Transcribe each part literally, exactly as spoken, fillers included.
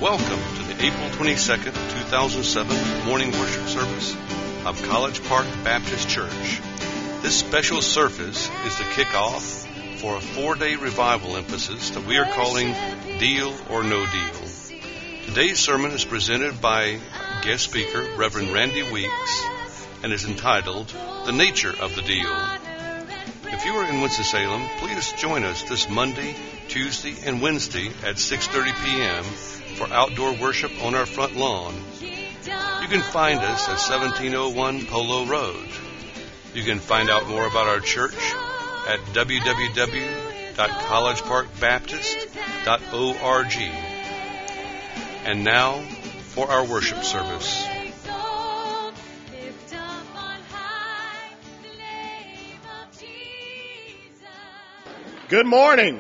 Welcome to the April twenty-second, two thousand seven morning worship service of College Park Baptist Church. This special service is the kickoff for a four-day revival emphasis that we are calling Deal or No Deal. Today's sermon is presented by guest speaker Reverend Randy Weeks and is entitled The Nature of the Deal. If you are in Winston-Salem, please join us this Monday, Tuesday, and Wednesday at six thirty p.m. for outdoor worship on our front lawn. You can find us at seventeen oh one Polo Road. You can find out more about our church at w w w dot college park baptist dot org. And now for our worship service. Good morning.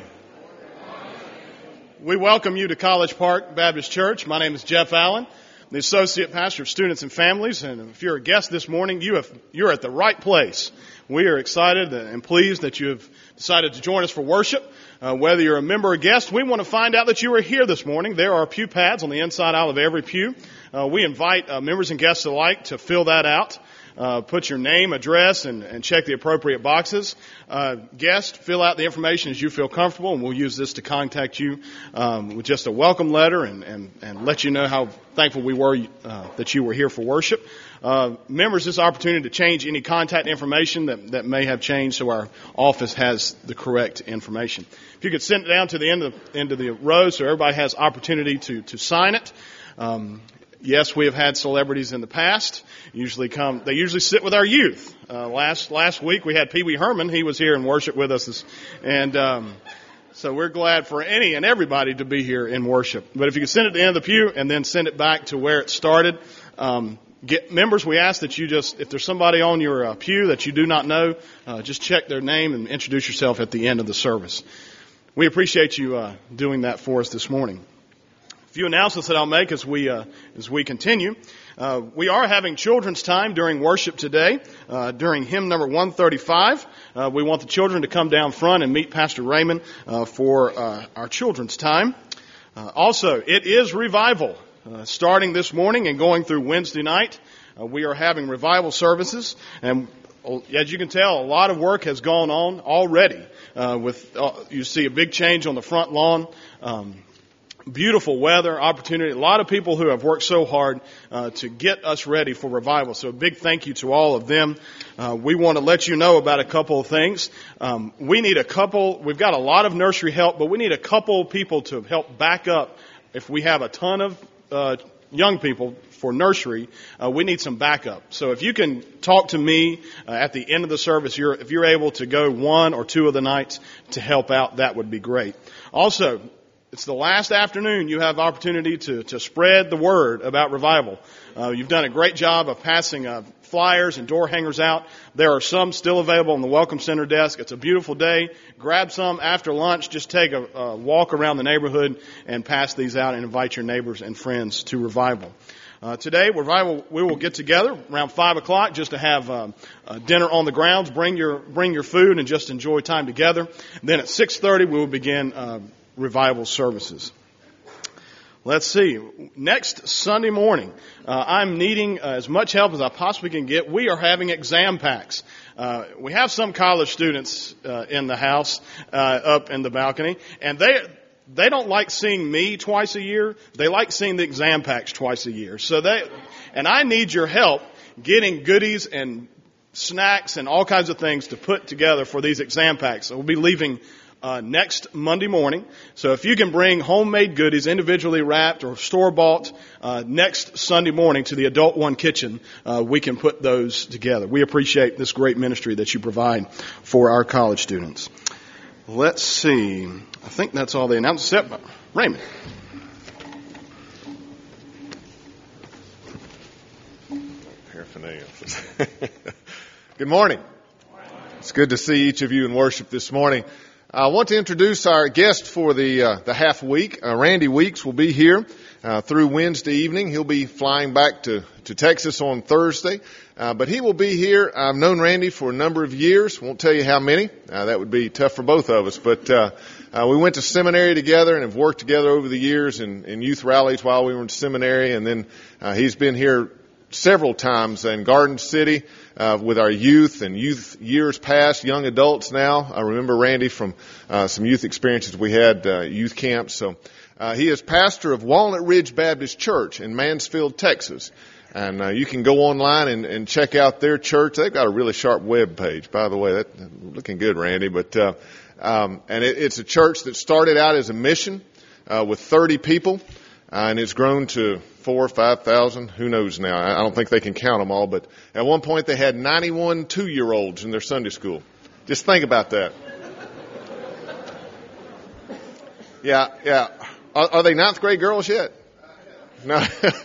We welcome you to College Park Baptist Church. My name is Jeff Allen, the Associate Pastor of Students and Families. And if you're a guest this morning, you have, you're at the right place. We are excited and pleased that you have decided to join us for worship. Uh, whether you're a member or guest, we want to find out that you are here this morning. There are pew pads on the inside aisle of every pew. Uh, we invite uh, members and guests alike to fill that out. Uh, put your name, address, and, and check the appropriate boxes. Uh, guest, fill out the information as you feel comfortable, and we'll use this to contact you um, with just a welcome letter and, and, and let you know how thankful we were uh, that you were here for worship. Uh, members, this opportunity to change any contact information that, that may have changed so our office has the correct information. If you could send it down to the end of the, end of the row so everybody has opportunity to, to sign it. Um, Yes, we have had celebrities in the past. Usually come, they usually sit with our youth. Uh, last last week we had Pee Wee Herman. He was here and worshiped with us, this, and um, so we're glad for any and everybody to be here in worship. But if you could send it to the end of the pew and then send it back to where it started. Um, get members, we ask that you just, if there's somebody on your uh, pew that you do not know, uh, just check their name and introduce yourself at the end of the service. We appreciate you uh, doing that for us this morning. A few announcements that I'll make as we uh, as we continue. Uh, we are having children's time during worship today, uh, during hymn number one thirty-five. Uh, we want the children to come down front and meet Pastor Raymond uh, for uh, our children's time. Uh, also, it is revival. Uh, starting this morning and going through Wednesday night, uh, we are having revival services. And as you can tell, a lot of work has gone on already. Uh, with uh, you see a big change on the front lawn. Um, Beautiful weather, opportunity. A lot of people who have worked so hard uh, to get us ready for revival. So a big thank you to all of them. Uh, we want to let you know about a couple of things. Um, we need a couple, we've got a lot of nursery help, but we need a couple people to help back up. If we have a ton of uh, young people for nursery, uh, we need some backup. So if you can talk to me uh, at the end of the service, you're, if you're able to go one or two of the nights to help out, that would be great. Also, it's the last afternoon you have opportunity to, to spread the word about revival. Uh, you've done a great job of passing uh, flyers and door hangers out. There are some still available on the Welcome Center desk. It's a beautiful day. Grab some after lunch. Just take a, a walk around the neighborhood and pass these out and invite your neighbors and friends to revival. Uh, today, revival, we will get together around five o'clock just to have um, uh, dinner on the grounds. Bring your bring your food and just enjoy time together. And then at six thirty, we will begin uh, revival services. Let's see. Next Sunday morning, uh, I'm needing uh, as much help as I possibly can get. We are having exam packs. Uh, we have some college students uh, in the house, uh, up in the balcony, and they they don't like seeing me twice a year. They like seeing the exam packs twice a year. So they, and I need your help getting goodies and snacks and all kinds of things to put together for these exam packs. So we'll be leaving Uh, next Monday morning. So if you can bring homemade goodies, individually wrapped or store-bought, uh, next Sunday morning to the Adult One Kitchen, uh, we can put those together. We appreciate this great ministry that you provide for our college students. Let's see. I think that's all the announcements. Yep. Raymond. Paraphernalia. Good morning. It's good to see each of you in worship this morning. I want to introduce our guest for the uh, the half week. Uh, Randy Weeks will be here uh, through Wednesday evening. He'll be flying back to, to Texas on Thursday, uh, but he will be here. I've known Randy for a number of years. Won't tell you how many. Uh, that would be tough for both of us. But uh, uh, we went to seminary together and have worked together over the years in, in youth rallies while we were in seminary. And then uh, he's been here several times in Garden City uh, with our youth and youth years past, young adults now. I remember Randy from uh, some youth experiences we had, uh, youth camps. So uh, he is pastor of Walnut Ridge Baptist Church in Mansfield, Texas. And uh, you can go online and, and check out their church. They've got a really sharp web page, by the way. That looking good, Randy. But uh, um, and it, it's a church that started out as a mission uh, with thirty people, uh, and it's grown to four or five thousand. Who knows now? I don't think they can count them all. But at one point, they had ninety-one two-year-olds in their Sunday school. Just think about that. Yeah, yeah. Are, are they ninth grade girls yet? No.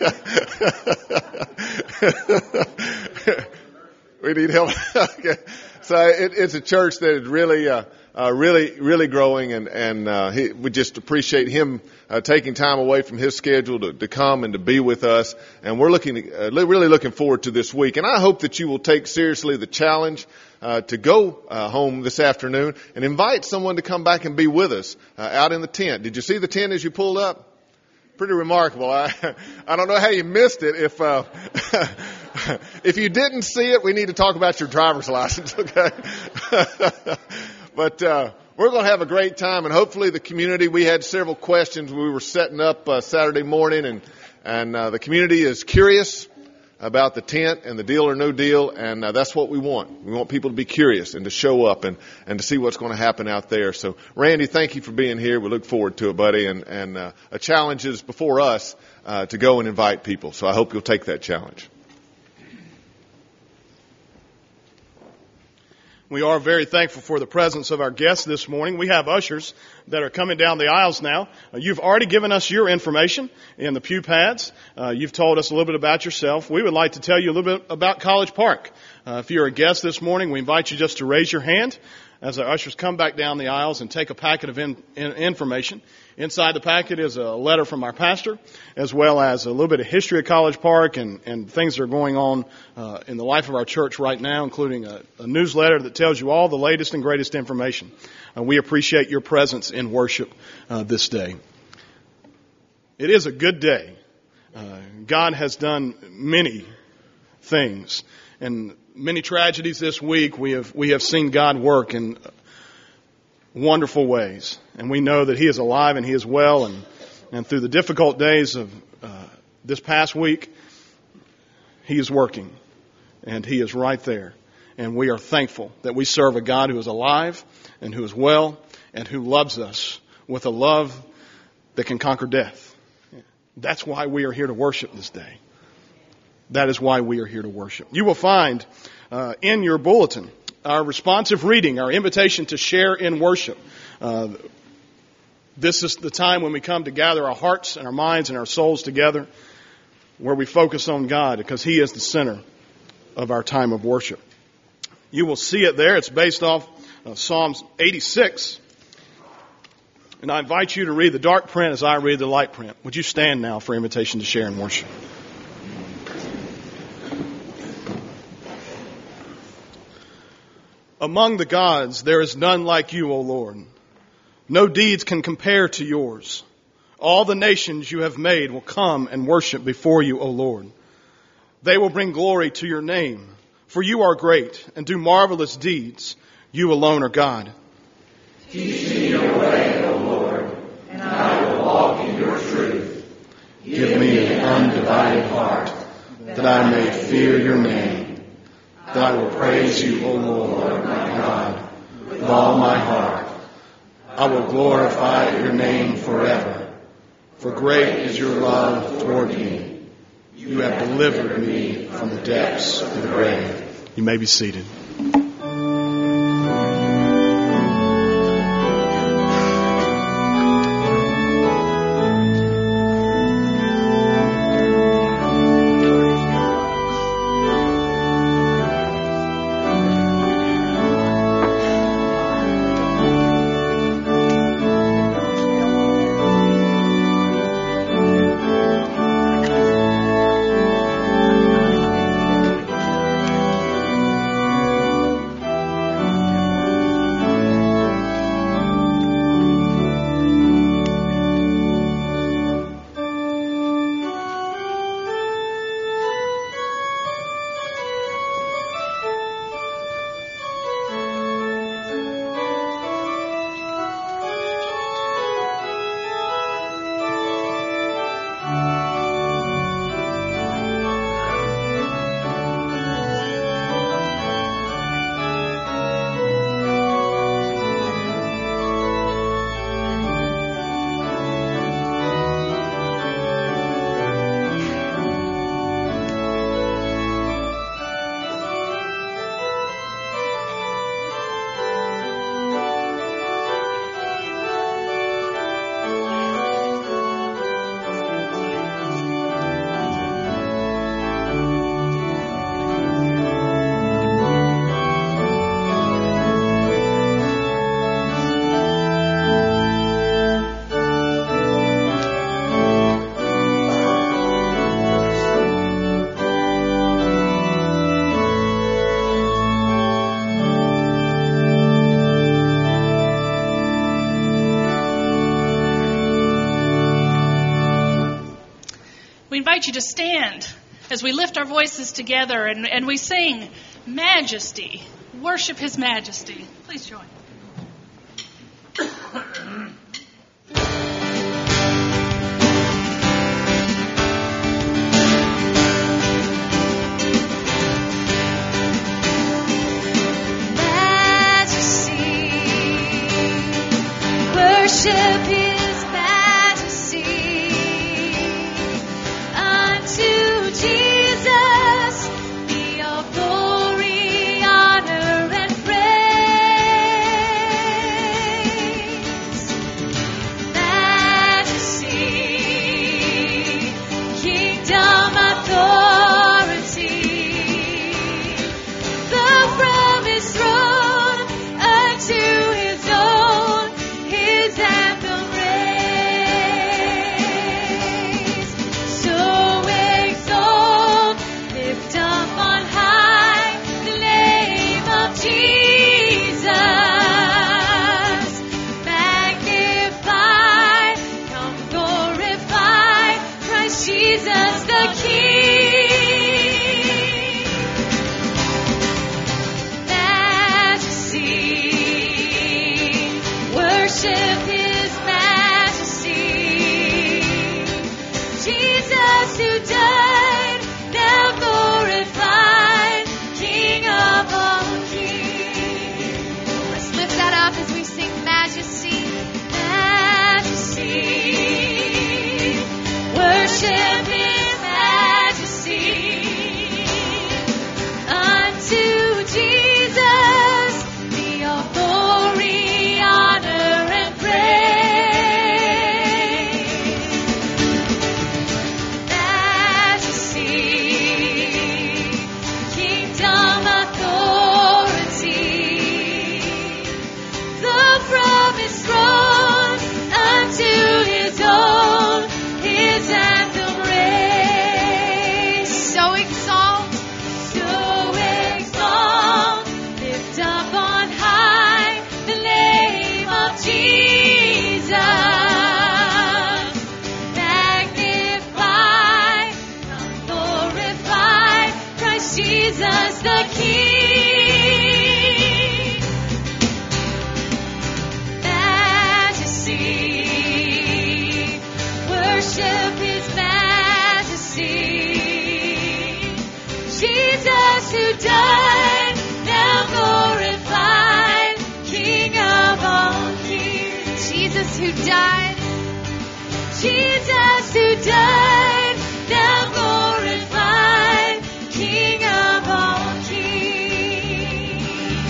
We need help. Okay. So it, it's a church that is really, uh, uh, really, really growing, and and uh, he, we just appreciate him uh, taking time away from his schedule to, to come and to be with us. And we're looking, uh, really looking forward to this week. And I hope that you will take seriously the challenge uh, to go uh, home this afternoon and invite someone to come back and be with us uh, out in the tent. Did you see the tent as you pulled up? Pretty remarkable. I I don't know how you missed it. If uh, if you didn't see it, we need to talk about your driver's license, okay? But uh, we're going to have a great time, and hopefully the community. We had several questions. We were setting up uh, Saturday morning, and and uh, the community is curious about the tent and the deal or no deal, and uh, that's what we want. We want people to be curious and to show up and, and to see what's going to happen out there. So, Randy, thank you for being here. We look forward to it, buddy, and, and uh, a challenge is before us uh, to go and invite people. So I hope you'll take that challenge. We are very thankful for the presence of our guests this morning. We have ushers that are coming down the aisles now. Uh, you've already given us your information in the pew pads. Uh, you've told us a little bit about yourself. We would like to tell you a little bit about College Park. Uh, if you're a guest this morning, we invite you just to raise your hand as our ushers come back down the aisles and take a packet of in, in, information. Inside the packet is a letter from our pastor, as well as a little bit of history of College Park and, and things that are going on uh, in the life of our church right now, including a, a newsletter that tells you all the latest and greatest information. Uh, we appreciate your presence in worship uh, this day. It is a good day. Uh, God has done many things, and many tragedies this week. We have we have seen God work in wonderful ways, and we know that He is alive and He is well, and and through the difficult days of uh, this past week, He is working, and He is right there, and we are thankful that we serve a God who is alive and who is well and who loves us with a love that can conquer death. That's why we are here to worship this day. That is why we are here to worship. You will find uh, in your bulletin our responsive reading, our invitation to share in worship. Uh, this is the time when we come to gather our hearts and our minds and our souls together, where we focus on God, because He is the center of our time of worship. You will see it there. It's based off uh, Psalms eighty-six. And I invite you to read the dark print as I read the light print. Would you stand now for invitation to share in worship? Among the gods, there is none like you, O Lord. No deeds can compare to yours. All the nations you have made will come and worship before you, O Lord. They will bring glory to your name, for you are great and do marvelous deeds. You alone are God. Teach me your way, O Lord, and I will walk in your truth. Give me an undivided heart, that I may fear your name. That I will praise you, O Lord, my God, with all my heart. I will glorify your name forever, for great is your love toward me. You have delivered me from the depths of the grave. You may be seated. invite you to stand as we lift our voices together and, and we sing Majesty. Worship His Majesty. Please join. Worship His majesty unto Jesus be all glory, honor, and praise. Majesty, kingdom, authority, the promised throne unto His own. His anthem raise. So exalt, lift up on high the name of Jesus. Magnify, come glorify Christ Jesus the King. Majesty, worship His majesty. Jesus who died, now glorified, King of all kings. Let's lift that up as we sing majesty. Majesty. Worship His majesty. Unto Jesus be all glory, honor, and praise. Majesty, kingdom, authority, the promised throne unto His own, His anthem raise. So exalt, so exalt, lift up on high the name of Jesus. Magnify, come glorify Christ Jesus the King. Majesty, worship His majesty. Jesus who died, now glorified, King of all kings. Jesus who died, Jesus who died, now glorified, King of all kings.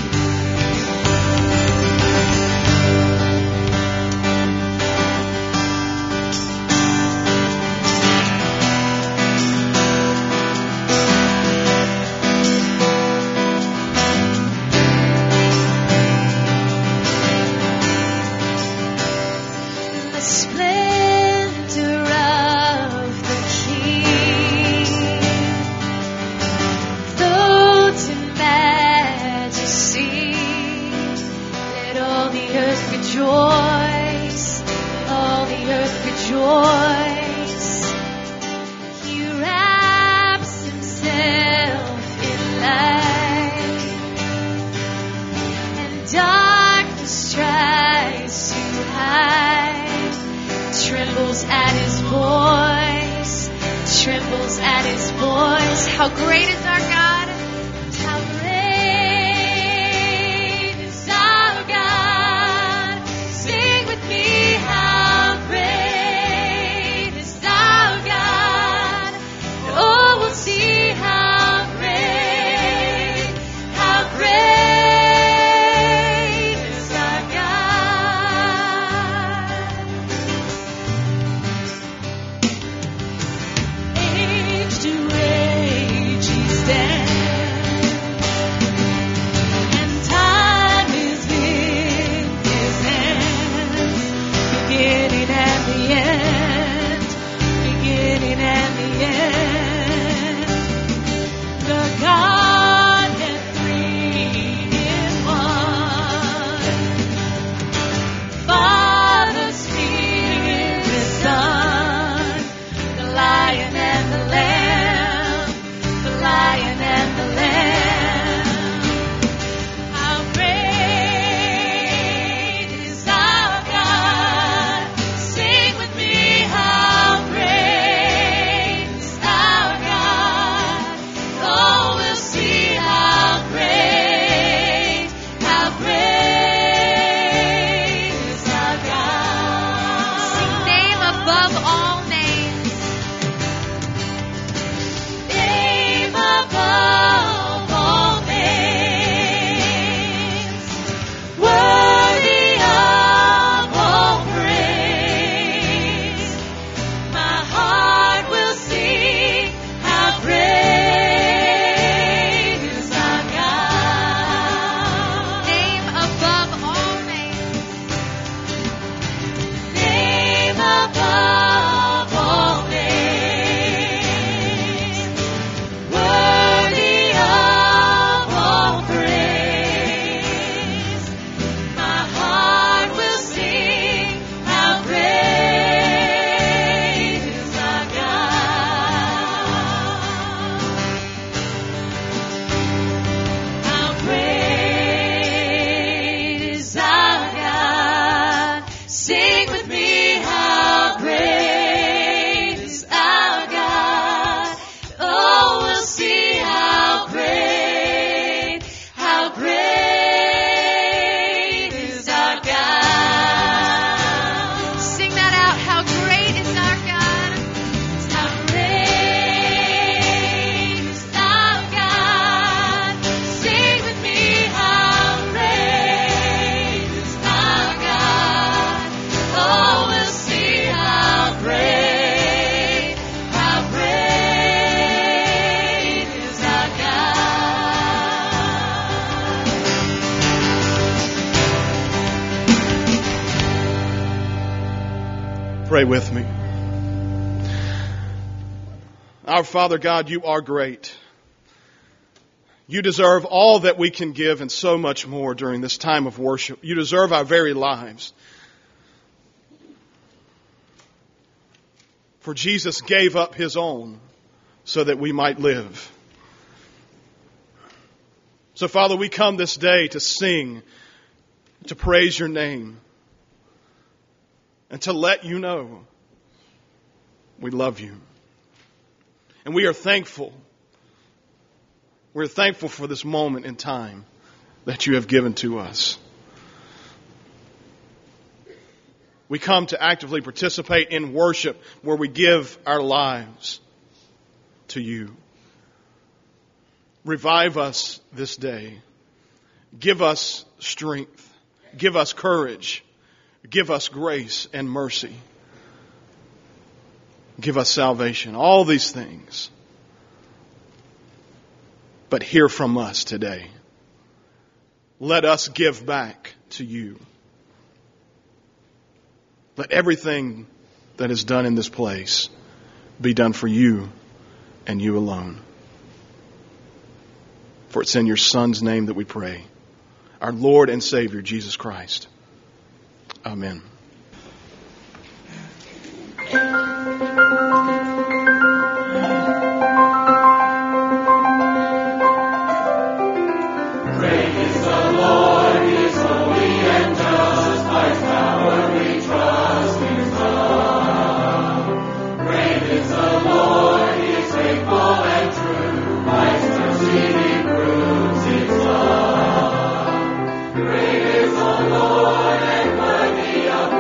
The splendor of the King, clothed in majesty. Let all the earth rejoice, all the earth rejoice. He wraps Himself in light, and darkness tries to hide. Trembles at His voice, trembles at His voice. How great is our God! How great is our God! Sing with me, how great is our God! And oh, we'll see how great, how great is our God. Age to age He stands. pray with me? Our Father God, you are great. You deserve all that we can give and so much more during this time of worship. You deserve our very lives. For Jesus gave up His own so that we might live. So, Father, we come this day to sing, to praise your name, and to let you know we love you. And we are thankful. We're thankful for this moment in time that you have given to us. We come to actively participate in worship where we give our lives to you. Revive us this day. Give us strength. Give us courage. Give us grace and mercy. Give us salvation. All these things. But hear from us today. Let us give back to you. Let everything that is done in this place be done for you and you alone. For it's in your Son's name that we pray. Our Lord and Savior, Jesus Christ. Amen. Great is the Lord and worthy of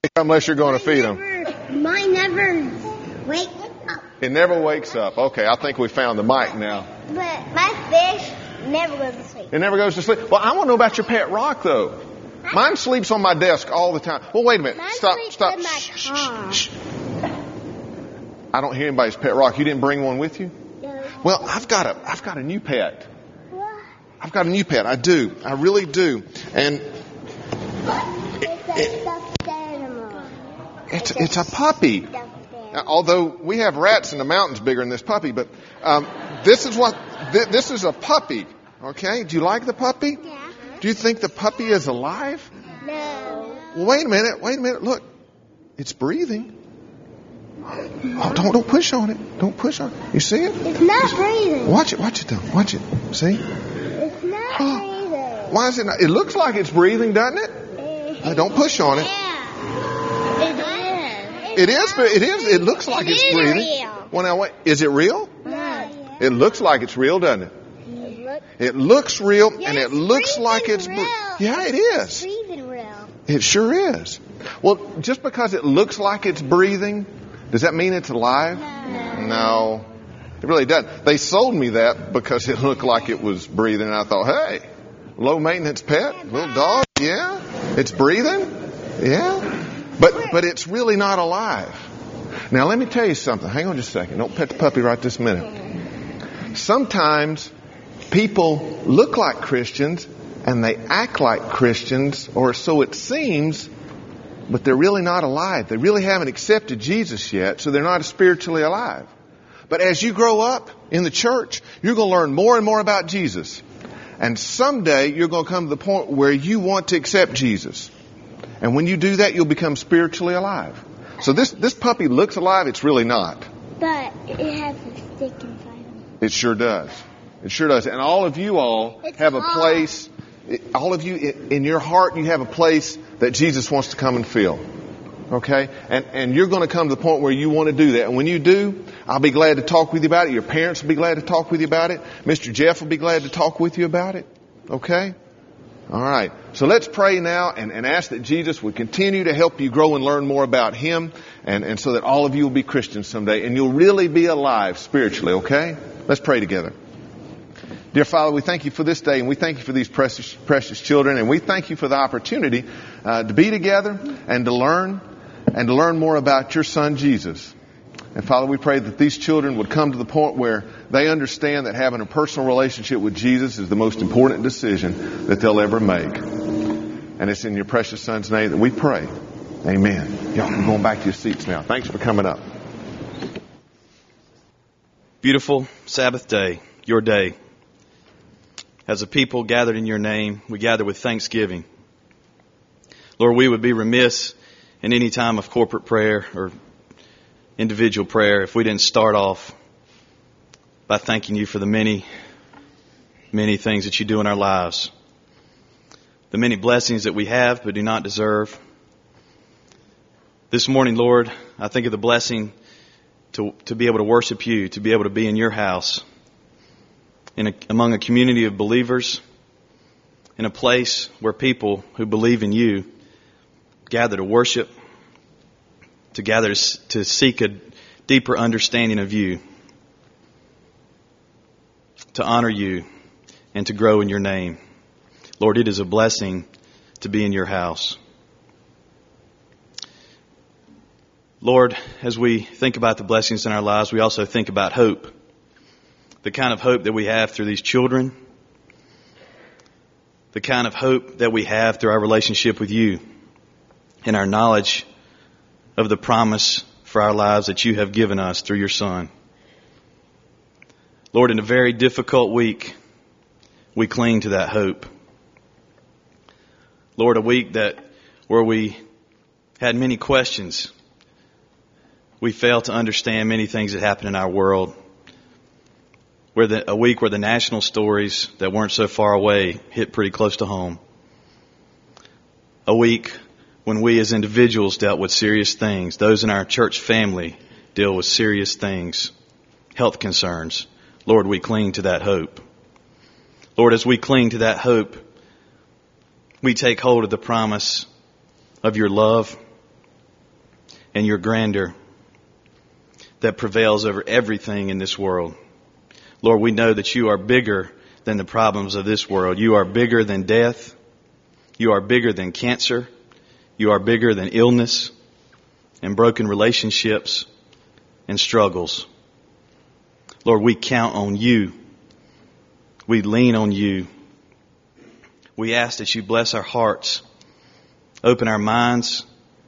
unless you're going to feed them. Mine never wakes up. It never wakes up. Okay, I think we found the mic now. But my fish never goes to sleep. It never goes to sleep. Well, I want to know about your pet rock, though. Mine sleeps on my desk all the time. Well, wait a minute. Mine Stop, sleeps stop. in my Shh, shh, car. shh. I don't hear anybody's pet rock. You didn't bring one with you? No. Well, I've got a, I've got a new pet. What? I've got a new pet. I do. I really do. And It's a stuffed animal. it's, it's a puppy. Stuffed animal. Now, although we have rats in the mountains bigger than this puppy, but um, this is what th- this is a puppy. Okay, do you like the puppy? Yeah. Do you think the puppy is alive? No. Well, wait a minute. Wait a minute. Look, it's breathing. Oh, don't don't push on it. Don't push on it. You see it? It's not breathing. Watch it. Watch it though. Watch it. See? It's not breathing. Why is it not? It looks like it's breathing, doesn't it? Uh, don't push on it. Yeah. It is. but It is. It looks like It it's is breathing. real. Well, now wait. Is it real? No. It looks like it's real, doesn't it? Look. It looks real, Yeah, and it it's looks breathing like it's. real. Bre- yeah, it is. Breathing real. It sure is. Well, just because it looks like it's breathing, does that mean it's alive? No. No, it really doesn't. They sold me that because it looked like it was breathing, and I thought, hey, low maintenance pet, little dog, yeah, it's breathing, yeah, but but it's really not alive. Now let me tell you something. Hang on just a second. Don't pet the puppy right this minute. Sometimes people look like Christians and they act like Christians, or so it seems, but they're really not alive. They really haven't accepted Jesus yet, so they're not spiritually alive. But as you grow up in the church, you're going to learn more and more about Jesus. And someday you're going to come to the point where you want to accept Jesus. And when you do that, you'll become spiritually alive. So this, this puppy looks alive. It's really not. But it has a stick inside of it. It sure does. It sure does. And all of you all It's have a hard. place, all of you in your heart, you have a place that Jesus wants to come and fill. Okay? And, and you're going to come to the point where you want to do that. And when you do, I'll be glad to talk with you about it. Your parents will be glad to talk with you about it. Mister Jeff will be glad to talk with you about it. Okay? All right. So let's pray now and, and ask that Jesus would continue to help you grow and learn more about Him, and, and so that all of you will be Christians someday and you'll really be alive spiritually. Okay? Let's pray together. Dear Father, we thank you for this day, and we thank you for these precious, precious children, and we thank you for the opportunity uh, to be together and to learn and to learn more about your Son, Jesus. And Father, we pray that these children would come to the point where they understand that having a personal relationship with Jesus is the most important decision that they'll ever make. And it's in your precious Son's name that we pray. Amen. Y'all can go back to your seats now. Thanks for coming up. Beautiful Sabbath day, your day. As a people gathered in your name, we gather with thanksgiving. Lord, we would be remiss in any time of corporate prayer or individual prayer if we didn't start off by thanking you for the many, many things that you do in our lives. The many blessings that we have but do not deserve. This morning, Lord, I think of the blessing to, to be able to worship you, to be able to be in your house, in a, among a community of believers, in a place where people who believe in you gather to worship, to gather to, to seek a deeper understanding of you, to honor you, and to grow in your name. Lord, it is a blessing to be in your house. Lord, as we think about the blessings in our lives, we also think about hope. The kind of hope that we have through these children. The kind of hope that we have through our relationship with you and our knowledge of the promise for our lives that you have given us through your Son. Lord, in a very difficult week, we cling to that hope. Lord, a week that where we had many questions. We failed to understand many things that happen in our world. Where the, a week where the national stories that weren't so far away hit pretty close to home. A week when we as individuals dealt with serious things. Those in our church family deal with serious things, health concerns. Lord, we cling to that hope. Lord, as we cling to that hope, we take hold of the promise of your love, and your grandeur that prevails over everything in this world. Lord, we know that you are bigger than the problems of this world. You are bigger than death. You are bigger than cancer. You are bigger than illness and broken relationships and struggles. Lord, we count on you. We lean on you. We ask that you bless our hearts, open our minds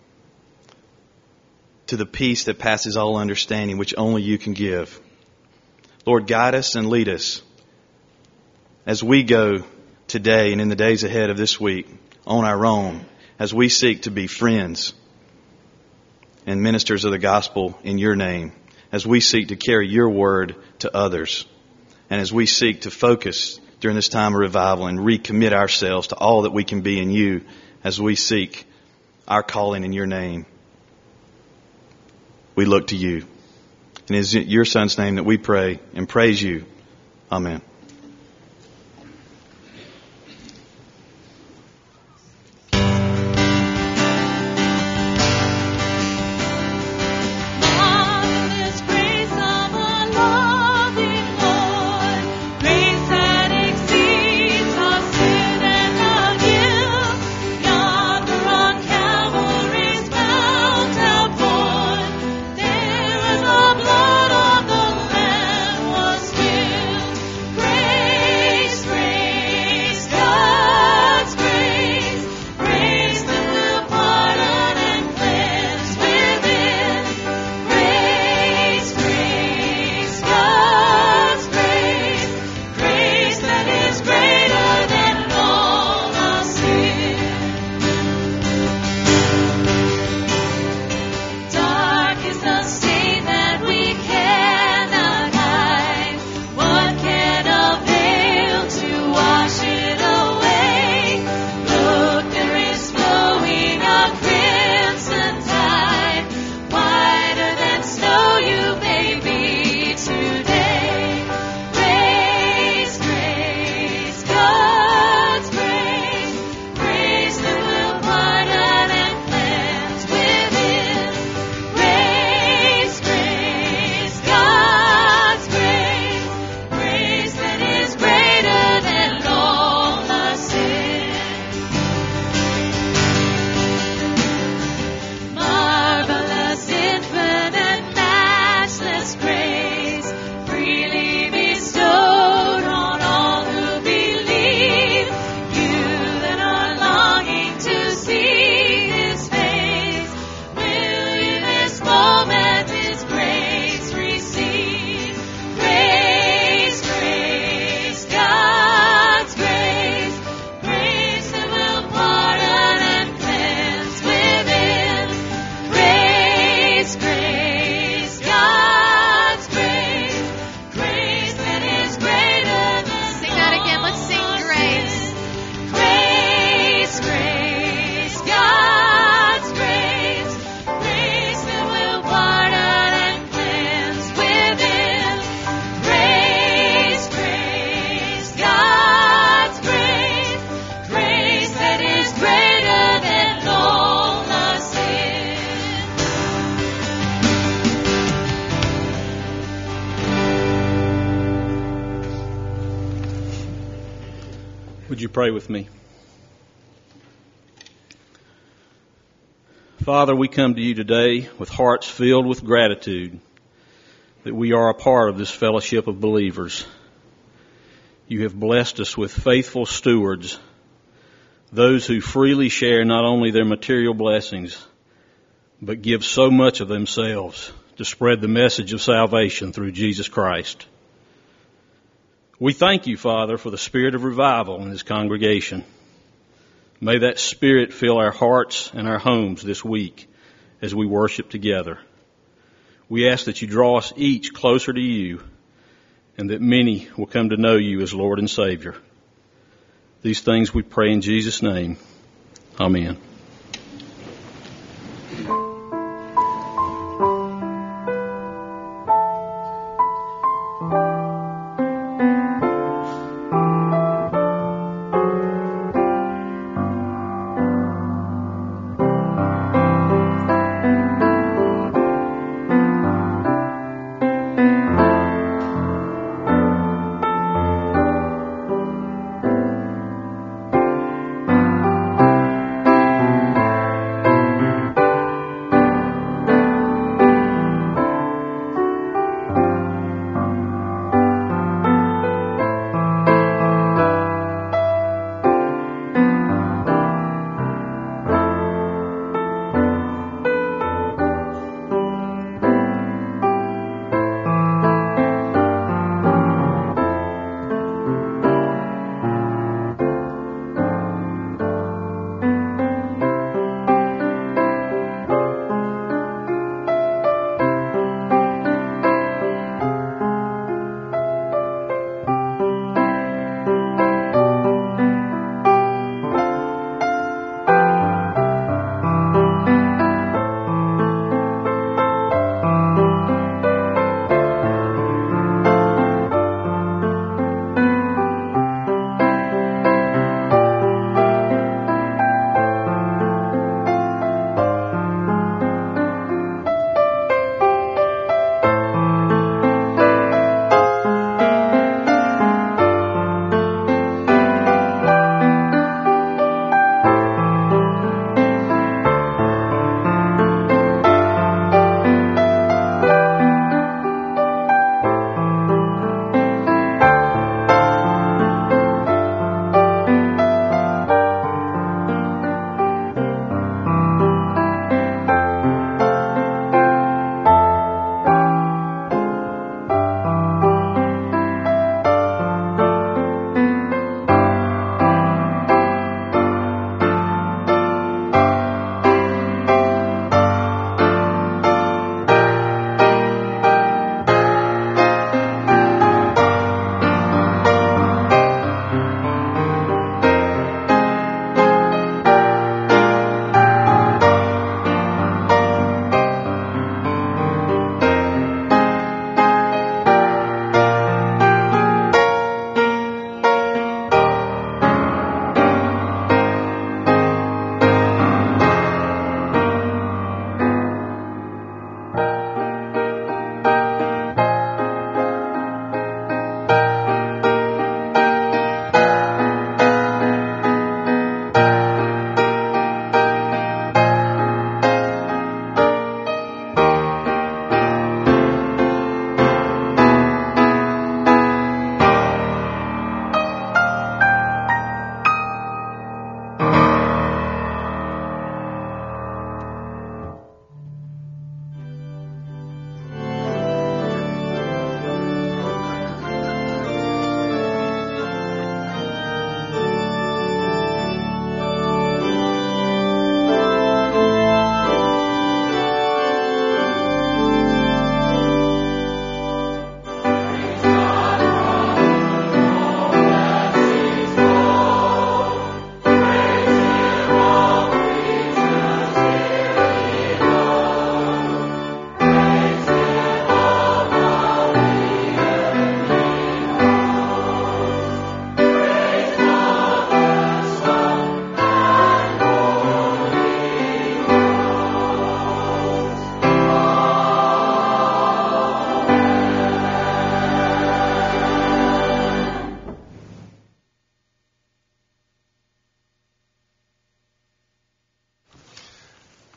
to the peace that passes all understanding, which only you can give. Lord, guide us and lead us as we go today and in the days ahead of this week on our own, as we seek to be friends and ministers of the gospel in your name, as we seek to carry your word to others, and as we seek to focus during this time of revival and recommit ourselves to all that we can be in you as we seek our calling in your name. We look to you. And it is in your Son's name that we pray and praise you. Amen. Would you pray with me? Father, we come to you today with hearts filled with gratitude that we are a part of this fellowship of believers. You have blessed us with faithful stewards, those who freely share not only their material blessings, but give so much of themselves to spread the message of salvation through Jesus Christ. We thank you, Father, for the spirit of revival in this congregation. May that spirit fill our hearts and our homes this week as we worship together. We ask that you draw us each closer to you and that many will come to know you as Lord and Savior. These things we pray in Jesus' name. Amen.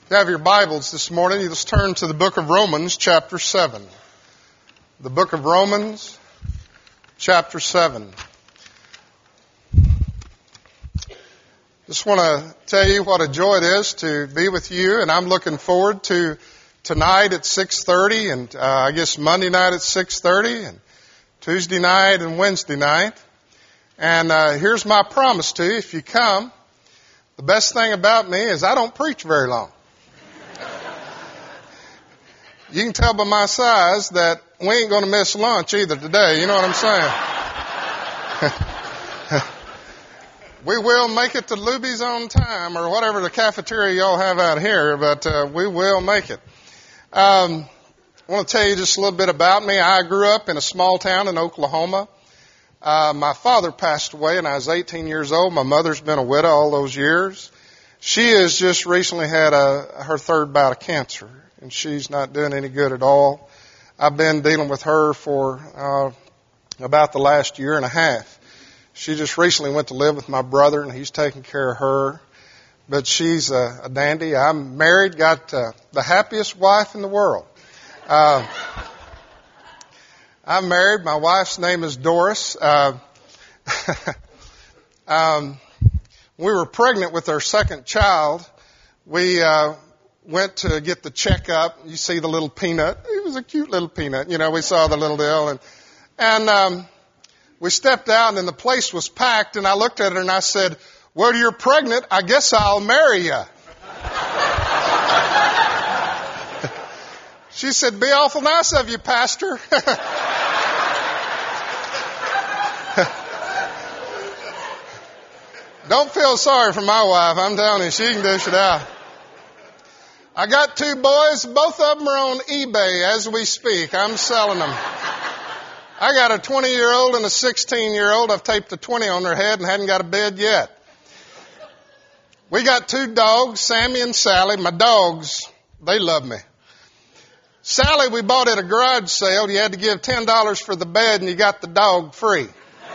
If you have your Bibles this morning, you just turn to the book of Romans, chapter seven. The book of Romans, chapter seven. Just want to tell you what a joy it is to be with you, and I'm looking forward to tonight at six thirty, and uh, I guess Monday night at six thirty, and Tuesday night and Wednesday night. And uh, here's my promise to you: if you come, the best thing about me is I don't preach very long. You can tell by my size that we ain't going to miss lunch either today. You know what I'm saying? We will make it to Luby's on time, or whatever the cafeteria y'all have out here, but uh, we will make it. Um, I want to tell you just a little bit about me. I grew up in a small town in Oklahoma. Uh, my father passed away when I was eighteen years old. My mother's been a widow all those years. She has just recently had a, her third bout of cancer, and she's not doing any good at all. I've been dealing with her for uh, about the last year and a half. She just recently went to live with my brother, and he's taking care of her. But she's a, a dandy. I'm married, got uh, the happiest wife in the world. Uh, I'm married. My wife's name is Doris. Uh, um, we were pregnant with our second child. We uh, went to get the checkup. You see the little peanut. It was a cute little peanut. You know, we saw the little deal. And, and um, we stepped out, and the place was packed. And I looked at her, and I said, "Well, you're pregnant. I guess I'll marry you." She said, "Be awful nice of you, Pastor." Don't feel sorry for my wife. I'm telling you, she can dish it out. I got two boys. Both of them are on eBay as we speak. I'm selling them. I got a twenty-year-old and a sixteen-year-old. I've taped the twenty on their head and hadn't got a bed yet. We got two dogs, Sammy and Sally. My dogs, they love me. Sally, we bought at a garage sale. You had to give ten dollars for the bed, and you got the dog free.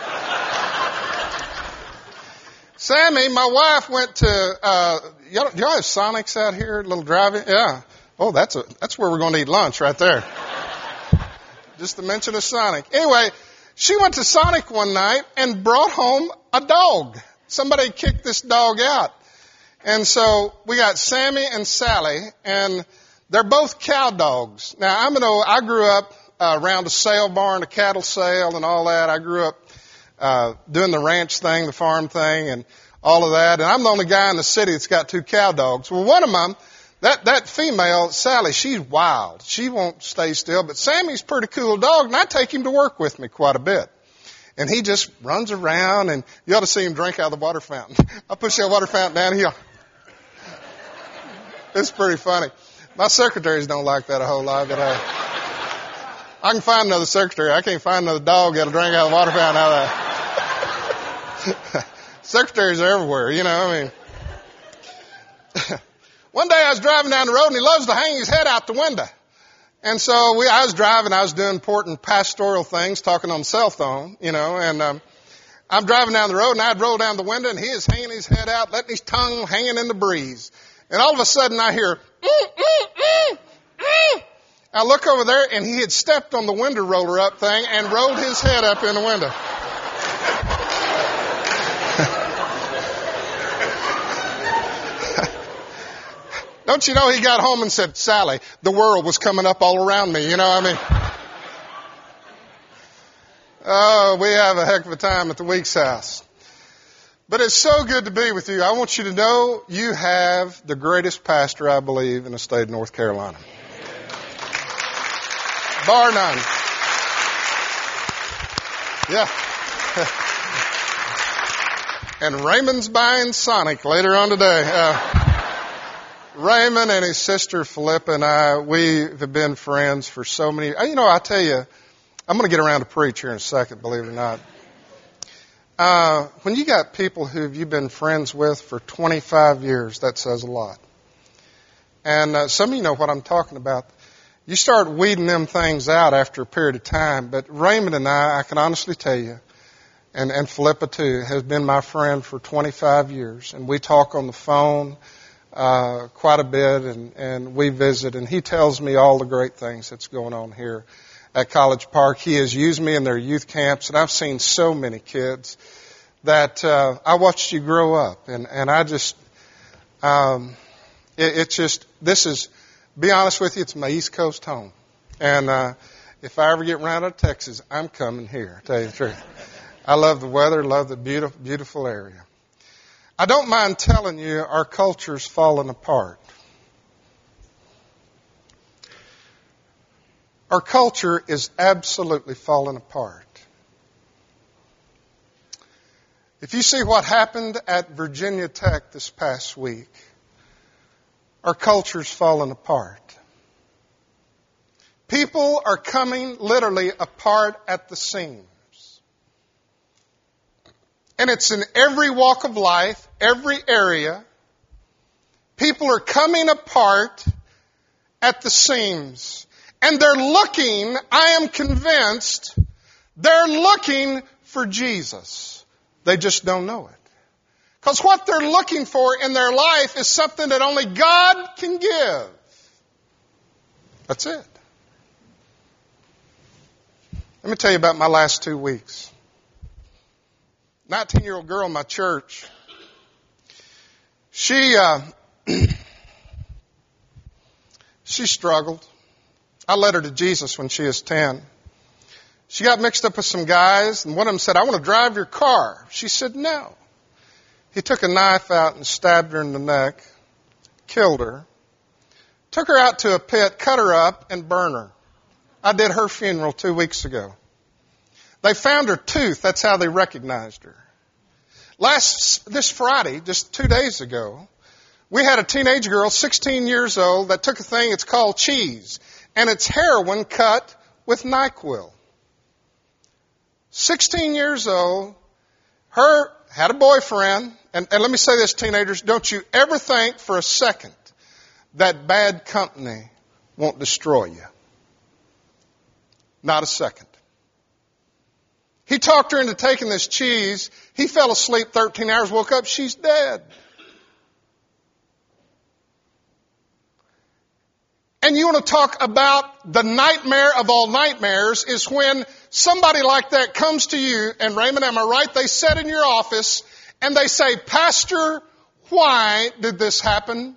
Sammy, my wife went to, uh, y'all, y'all have Sonics out here, a little drive-in? Yeah. Oh, that's a, that's where we're going to eat lunch right there. Just to mention a Sonic. Anyway, she went to Sonic one night and brought home a dog. Somebody kicked this dog out. And so we got Sammy and Sally, and they're both cow dogs. Now, I'm an old, I grew up uh, around a sale barn, a cattle sale and all that. I grew up uh, doing the ranch thing, the farm thing, and all of that. And I'm the only guy in the city that's got two cow dogs. Well, one of them, that, that female, Sally, she's wild. She won't stay still. But Sammy's a pretty cool dog, and I take him to work with me quite a bit. And he just runs around, and you ought to see him drink out of the water fountain. I push that water fountain down here. It's pretty funny. My secretaries don't like that a whole lot, but uh, I can find another secretary. I can't find another dog that'll drink out of the water fountain out of that. Secretaries are everywhere, you know, I mean. One day I was driving down the road, and he loves to hang his head out the window. And so we, I was driving, I was doing important pastoral things, talking on the cell phone, you know, and um, I'm driving down the road, and I'd roll down the window, and he is hanging his head out, letting his tongue hanging in the breeze. And all of a sudden I hear, mm, mm, mm, mm. I look over there, and he had stepped on the window roller up thing and rolled his head up in the window. Don't you know he got home and said, "Sally, the world was coming up all around me," you know what I mean? Oh, we have a heck of a time at the Weeks house. But it's so good to be with you. I want you to know you have the greatest pastor, I believe, in the state of North Carolina. Bar none. Yeah. And Raymond's buying Sonic later on today. Uh, Raymond and his sister Philippa and I, we have been friends for so many. You know, I tell you, I'm going to get around to preach here in a second, believe it or not. Uh, when you got people who you've been friends with for twenty-five years, that says a lot. And uh, some of you know what I'm talking about. You start weeding them things out after a period of time. But Raymond and I, I can honestly tell you, and, and Philippa too, has been my friend for twenty-five years. And we talk on the phone. uh, quite a bit, and, and we visit, and he tells me all the great things that's going on here at College Park. He has used me in their youth camps, and I've seen so many kids that uh, I watched you grow up, and, and I just, um, it, it's just, this is, be honest with you, it's my East Coast home. And uh, if I ever get round to Texas, I'm coming here, to tell you the truth. I love the weather, love the beautiful, beautiful area. I don't mind telling you our culture's fallen apart. Our culture is absolutely falling apart. If you see what happened at Virginia Tech this past week, our culture's fallen apart. People are coming literally apart at the seams. And it's in every walk of life, every area. People are coming apart at the seams. And they're looking, I am convinced, they're looking for Jesus. They just don't know it. Because what they're looking for in their life is something that only God can give. That's it. Let me tell you about my last two weeks. nineteen-year-old girl in my church. She, uh, she struggled. I led her to Jesus when she was ten. She got mixed up with some guys, and one of them said, I want to drive your car. She said, no. He took a knife out and stabbed her in the neck, killed her, took her out to a pit, cut her up, and burned her. I did her funeral two weeks ago. They found her tooth. That's how they recognized her. Last, this Friday, just two days ago, we had a teenage girl, sixteen years old, that took a thing, it's called cheese, and it's heroin cut with NyQuil. sixteen years old, her, had a boyfriend, and, and let me say this, teenagers, don't you ever think for a second that bad company won't destroy you. Not a second. He talked her into taking this cheese. He fell asleep thirteen hours, woke up, she's dead. And you want to talk about the nightmare of all nightmares is when somebody like that comes to you, and Raymond, am I right? They sit in your office and they say, Pastor, why did this happen?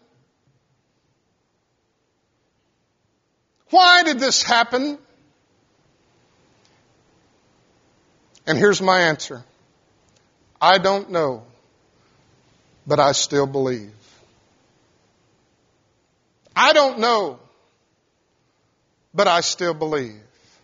Why did this happen? And here's my answer. I don't know, but I still believe. I don't know, but I still believe.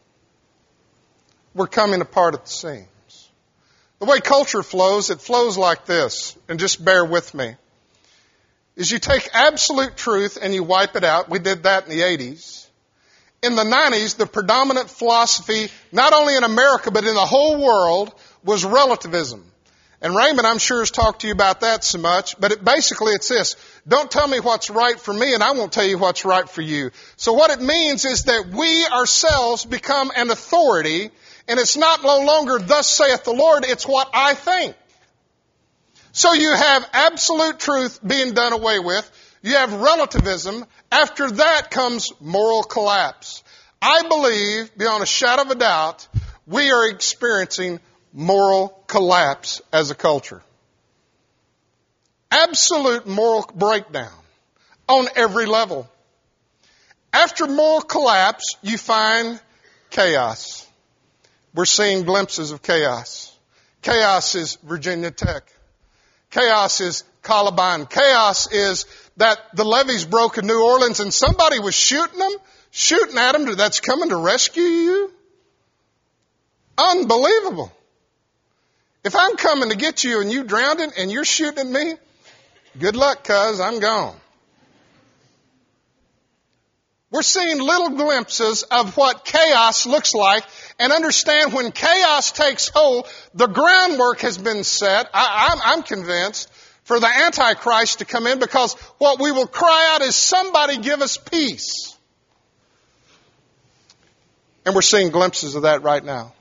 We're coming apart at the seams. The way culture flows, it flows like this, and just bear with me, is you take absolute truth and you wipe it out. We did that in the eighties. In the nineties, the predominant philosophy, not only in America, but in the whole world, was relativism. And Raymond, I'm sure, has talked to you about that so much, but it, basically it's this. Don't tell me what's right for me, and I won't tell you what's right for you. So what it means is that we ourselves become an authority, and it's not no longer, thus saith the Lord, it's what I think. So you have absolute truth being done away with. You have relativism. After that comes moral collapse. I believe, beyond a shadow of a doubt, we are experiencing moral collapse as a culture. Absolute moral breakdown on every level. After moral collapse, you find chaos. We're seeing glimpses of chaos. Chaos is Virginia Tech. Chaos is Columbine. Chaos is that the levees broke in New Orleans and somebody was shooting them, shooting at them that's coming to rescue you. Unbelievable. If I'm coming to get you and you drowning and you're shooting at me, good luck, cuz I'm gone. We're seeing little glimpses of what chaos looks like, and understand when chaos takes hold, the groundwork has been set, I, I'm, I'm convinced, for the Antichrist to come in, because what we will cry out is, somebody give us peace. And we're seeing glimpses of that right now.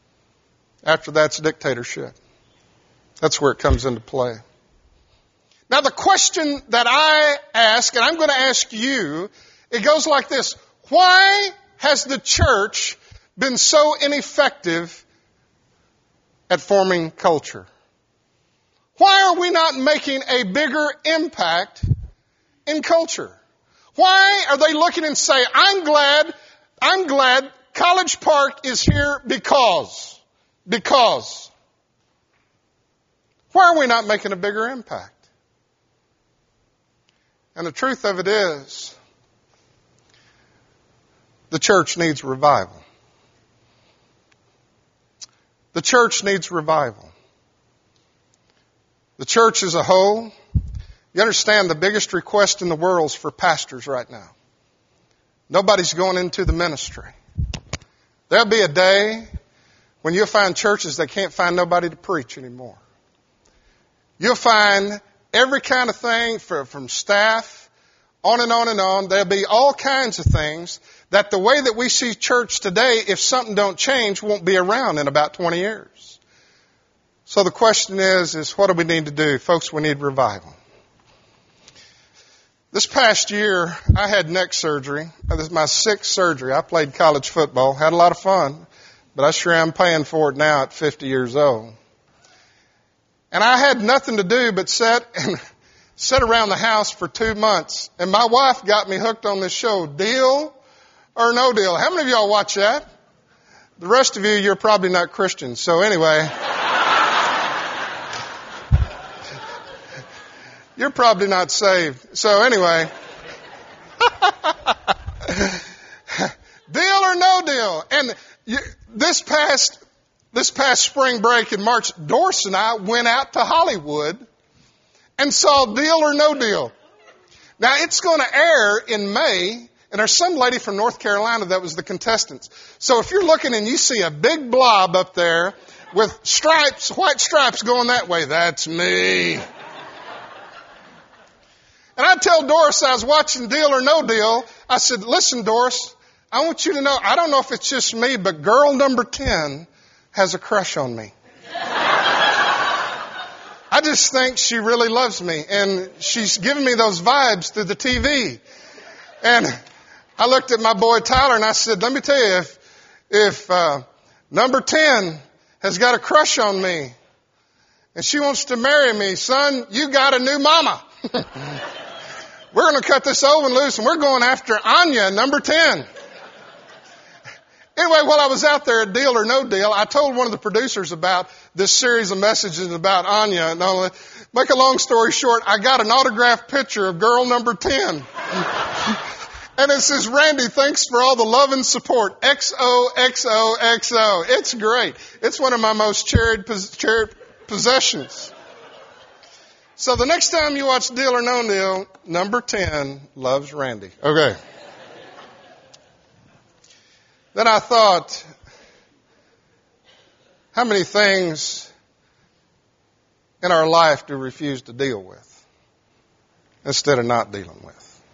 After that's dictatorship. That's where it comes into play. Now the question that I ask, and I'm going to ask you, it goes like this. Why has the church been so ineffective at forming culture? Why are we not making a bigger impact in culture? Why are they looking and say, I'm glad, I'm glad College Park is here because, because. Why are we not making a bigger impact? And the truth of it is, the church needs revival. The church needs revival. The church as a whole, you understand the biggest request in the world is for pastors right now. Nobody's going into the ministry. There'll be a day when you'll find churches that can't find nobody to preach anymore. You'll find every kind of thing for, from staff, on and on and on. There'll be all kinds of things that the way that we see church today, if something don't change, won't be around in about twenty years. So the question is, is what do we need to do? Folks, we need revival. This past year, I had neck surgery. This is my sixth surgery. I played college football, had a lot of fun, but I sure am paying for it now at fifty years old. And I had nothing to do but sit and sit around the house for two months. And my wife got me hooked on this show, Deal or No Deal. How many of y'all watch that? The rest of you, you're probably not Christians. So anyway, you're probably not saved. So anyway, Deal or No Deal. And you, this past This past spring break in March, Doris and I went out to Hollywood and saw Deal or No Deal. Now, it's going to air in May, and there's some lady from North Carolina that was the contestants. So if you're looking and you see a big blob up there with stripes, white stripes going that way, that's me. And I tell Doris I was watching Deal or No Deal, I said, listen, Doris, I want you to know, I don't know if it's just me, but girl number ten has a crush on me. I just think she really loves me, and she's giving me those vibes through the T V. And I looked at my boy Tyler and I said, let me tell you, if, if uh, number ten has got a crush on me and she wants to marry me, son, you got a new mama. We're going to cut this oven loose and we're going after Anya, number ten. Anyway, while I was out there at Deal or No Deal, I told one of the producers about this series of messages about Anya. And all that. Make a long story short, I got an autographed picture of girl number ten. And it says, Randy, thanks for all the love and support. X O X O X O. It's great. It's one of my most cherished, cherished possessions. So the next time you watch Deal or No Deal, number ten loves Randy. Okay. Then I thought, how many things in our life do we refuse to deal with instead of not dealing with?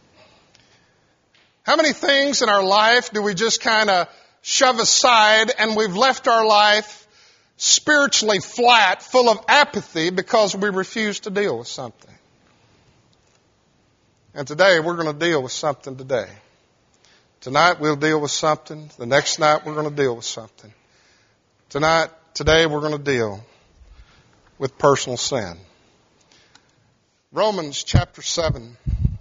How many things in our life do we just kind of shove aside and we've left our life spiritually flat, full of apathy because we refuse to deal with something? And today we're going to deal with something today. Tonight we'll deal with something. The next night we're going to deal with something. Tonight, today we're going to deal with personal sin. Romans chapter seven.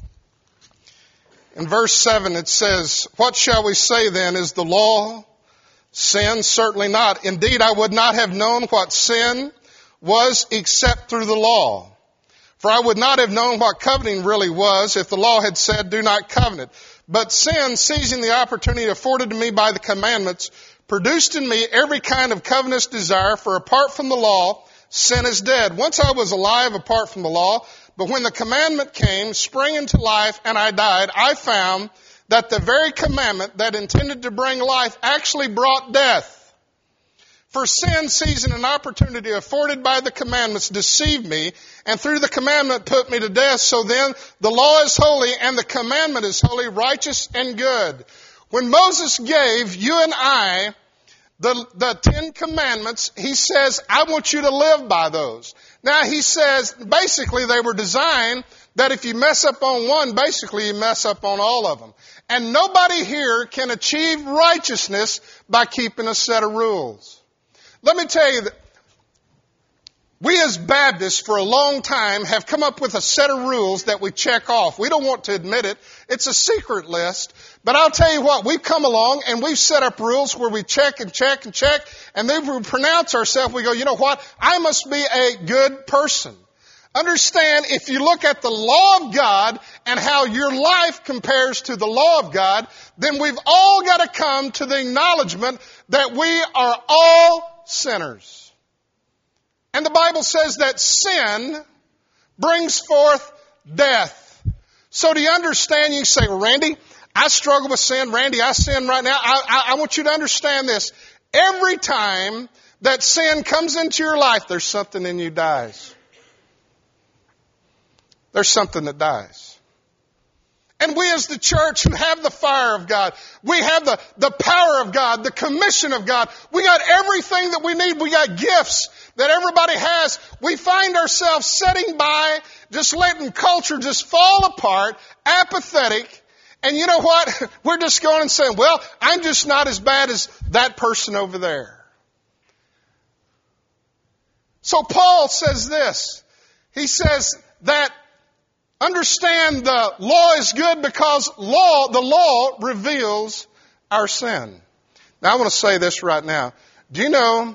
In verse seven it says, what shall we say then? Is the law sin? Certainly not. Indeed, I would not have known what sin was except through the law. For I would not have known what coveting really was if the law had said, do not covet. But sin, seizing the opportunity afforded to me by the commandments, produced in me every kind of covetous desire, for apart from the law, sin is dead. Once I was alive apart from the law, but when the commandment came, sprang into life, and I died, I found that the very commandment that intended to bring life actually brought death. For sin, seizing an opportunity afforded by the commandments, deceived me, and through the commandment put me to death. So then the law is holy, and the commandment is holy, righteous, and good. When Moses gave you and I the, the Ten Commandments, he says, I want you to live by those. Now he says, basically they were designed that if you mess up on one, basically you mess up on all of them. And nobody here can achieve righteousness by keeping a set of rules. Let me tell you that we as Baptists for a long time have come up with a set of rules that we check off. We don't want to admit it. It's a secret list. But I'll tell you what, we've come along and we've set up rules where we check and check and check. And then we pronounce ourselves, we go, you know what? I must be a good person. Understand, if you look at the law of God and how your life compares to the law of God, then we've all got to come to the acknowledgement that we are all sinners. And the Bible says that sin brings forth death. So do you understand? You say, well, Randy, I struggle with sin. Randy, I sin right now. I, I, I want you to understand this. Every time that sin comes into your life, there's something in you dies. There's something that dies. And we as the church who have the fire of God, we have the, the power of God, the commission of God. We got everything that we need. We got gifts that everybody has. We find ourselves sitting by, just letting culture just fall apart, apathetic. And you know what? We're just going and saying, well, I'm just not as bad as that person over there. So Paul says this. He says that understand the law is good because law, the law reveals our sin. Now I want to say this right now. Do you know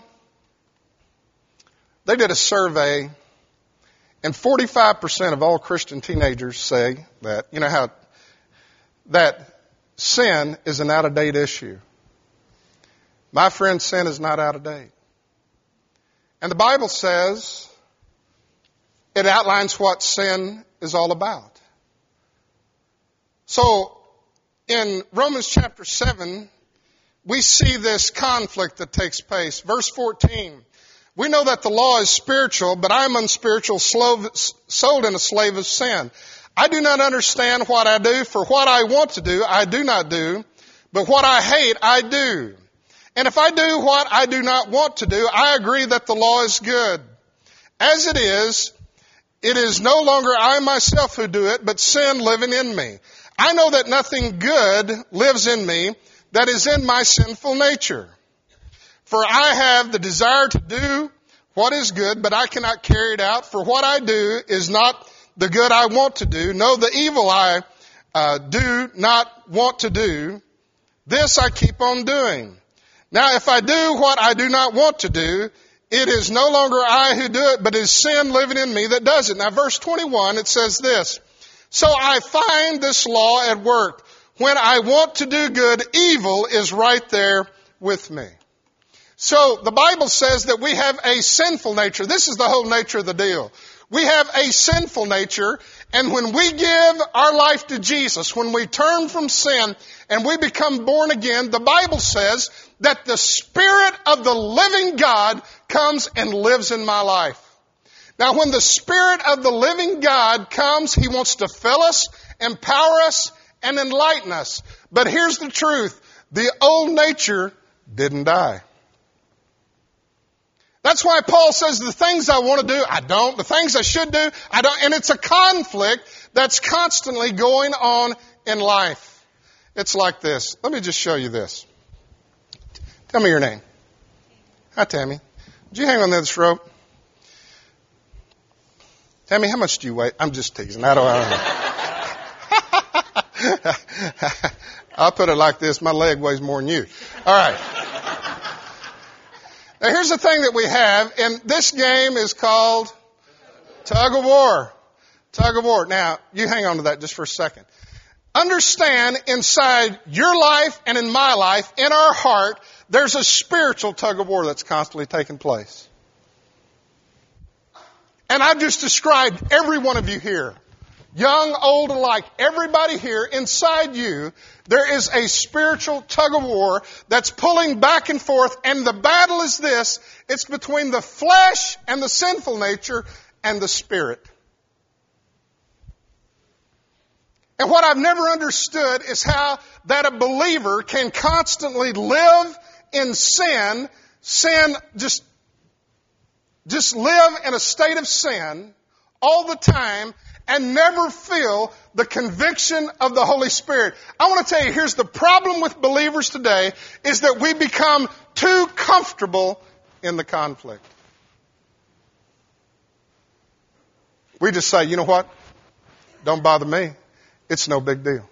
they did a survey and forty-five percent of all Christian teenagers say that, you know how, that sin is an out-of-date issue. My friend, sin is not out of date. And the Bible says it outlines what sin is all about. So in Romans chapter seven, we see this conflict that takes place. Verse fourteen, we know that the law is spiritual, but I am unspiritual, sold in a slave of sin. I do not understand what I do, for what I want to do, I do not do, but what I hate, I do. And if I do what I do not want to do, I agree that the law is good. As it is, it is no longer I myself who do it, but sin living in me. I know that nothing good lives in me that is in my sinful nature. For I have the desire to do what is good, but I cannot carry it out. For what I do is not the good I want to do. No, the evil I uh, do not want to do, this I keep on doing. Now, if I do what I do not want to do, it is no longer I who do it, but it is sin living in me that does it. Now, verse twenty-one, it says this. So I find this law at work. When I want to do good, evil is right there with me. So the Bible says that we have a sinful nature. This is the whole nature of the deal. We have a sinful nature, and when we give our life to Jesus, when we turn from sin and we become born again, the Bible says that the Spirit of the living God comes and lives in my life. Now, when the Spirit of the living God comes, He wants to fill us, empower us, and enlighten us. But here's the truth. The old nature didn't die. That's why Paul says the things I want to do, I don't. The things I should do, I don't. And it's a conflict that's constantly going on in life. It's like this. Let me just show you this. Tell me your name. Hi, Tammy. Did you hang on this rope? Tammy, how much do you weigh? I'm just teasing. I don't, I don't know. I'll put it like this. My leg weighs more than you. All right. Now, here's the thing that we have, and this game is called Tug of War. Tug of War. Now, you hang on to that just for a second. Understand, inside your life and in my life, in our heart, there's a spiritual tug of war that's constantly taking place. And I've just described every one of you here. Young, old alike, everybody here, inside you, there is a spiritual tug of war that's pulling back and forth, and the battle is this. It's between the flesh and the sinful nature and the Spirit. And what I've never understood is how that a believer can constantly live in sin, sin just, just live in a state of sin all the time and never feel the conviction of the Holy Spirit. I want to tell you, here's the problem with believers today, is that we become too comfortable in the conflict. We just say, you know what? Don't bother me. It's no big deal.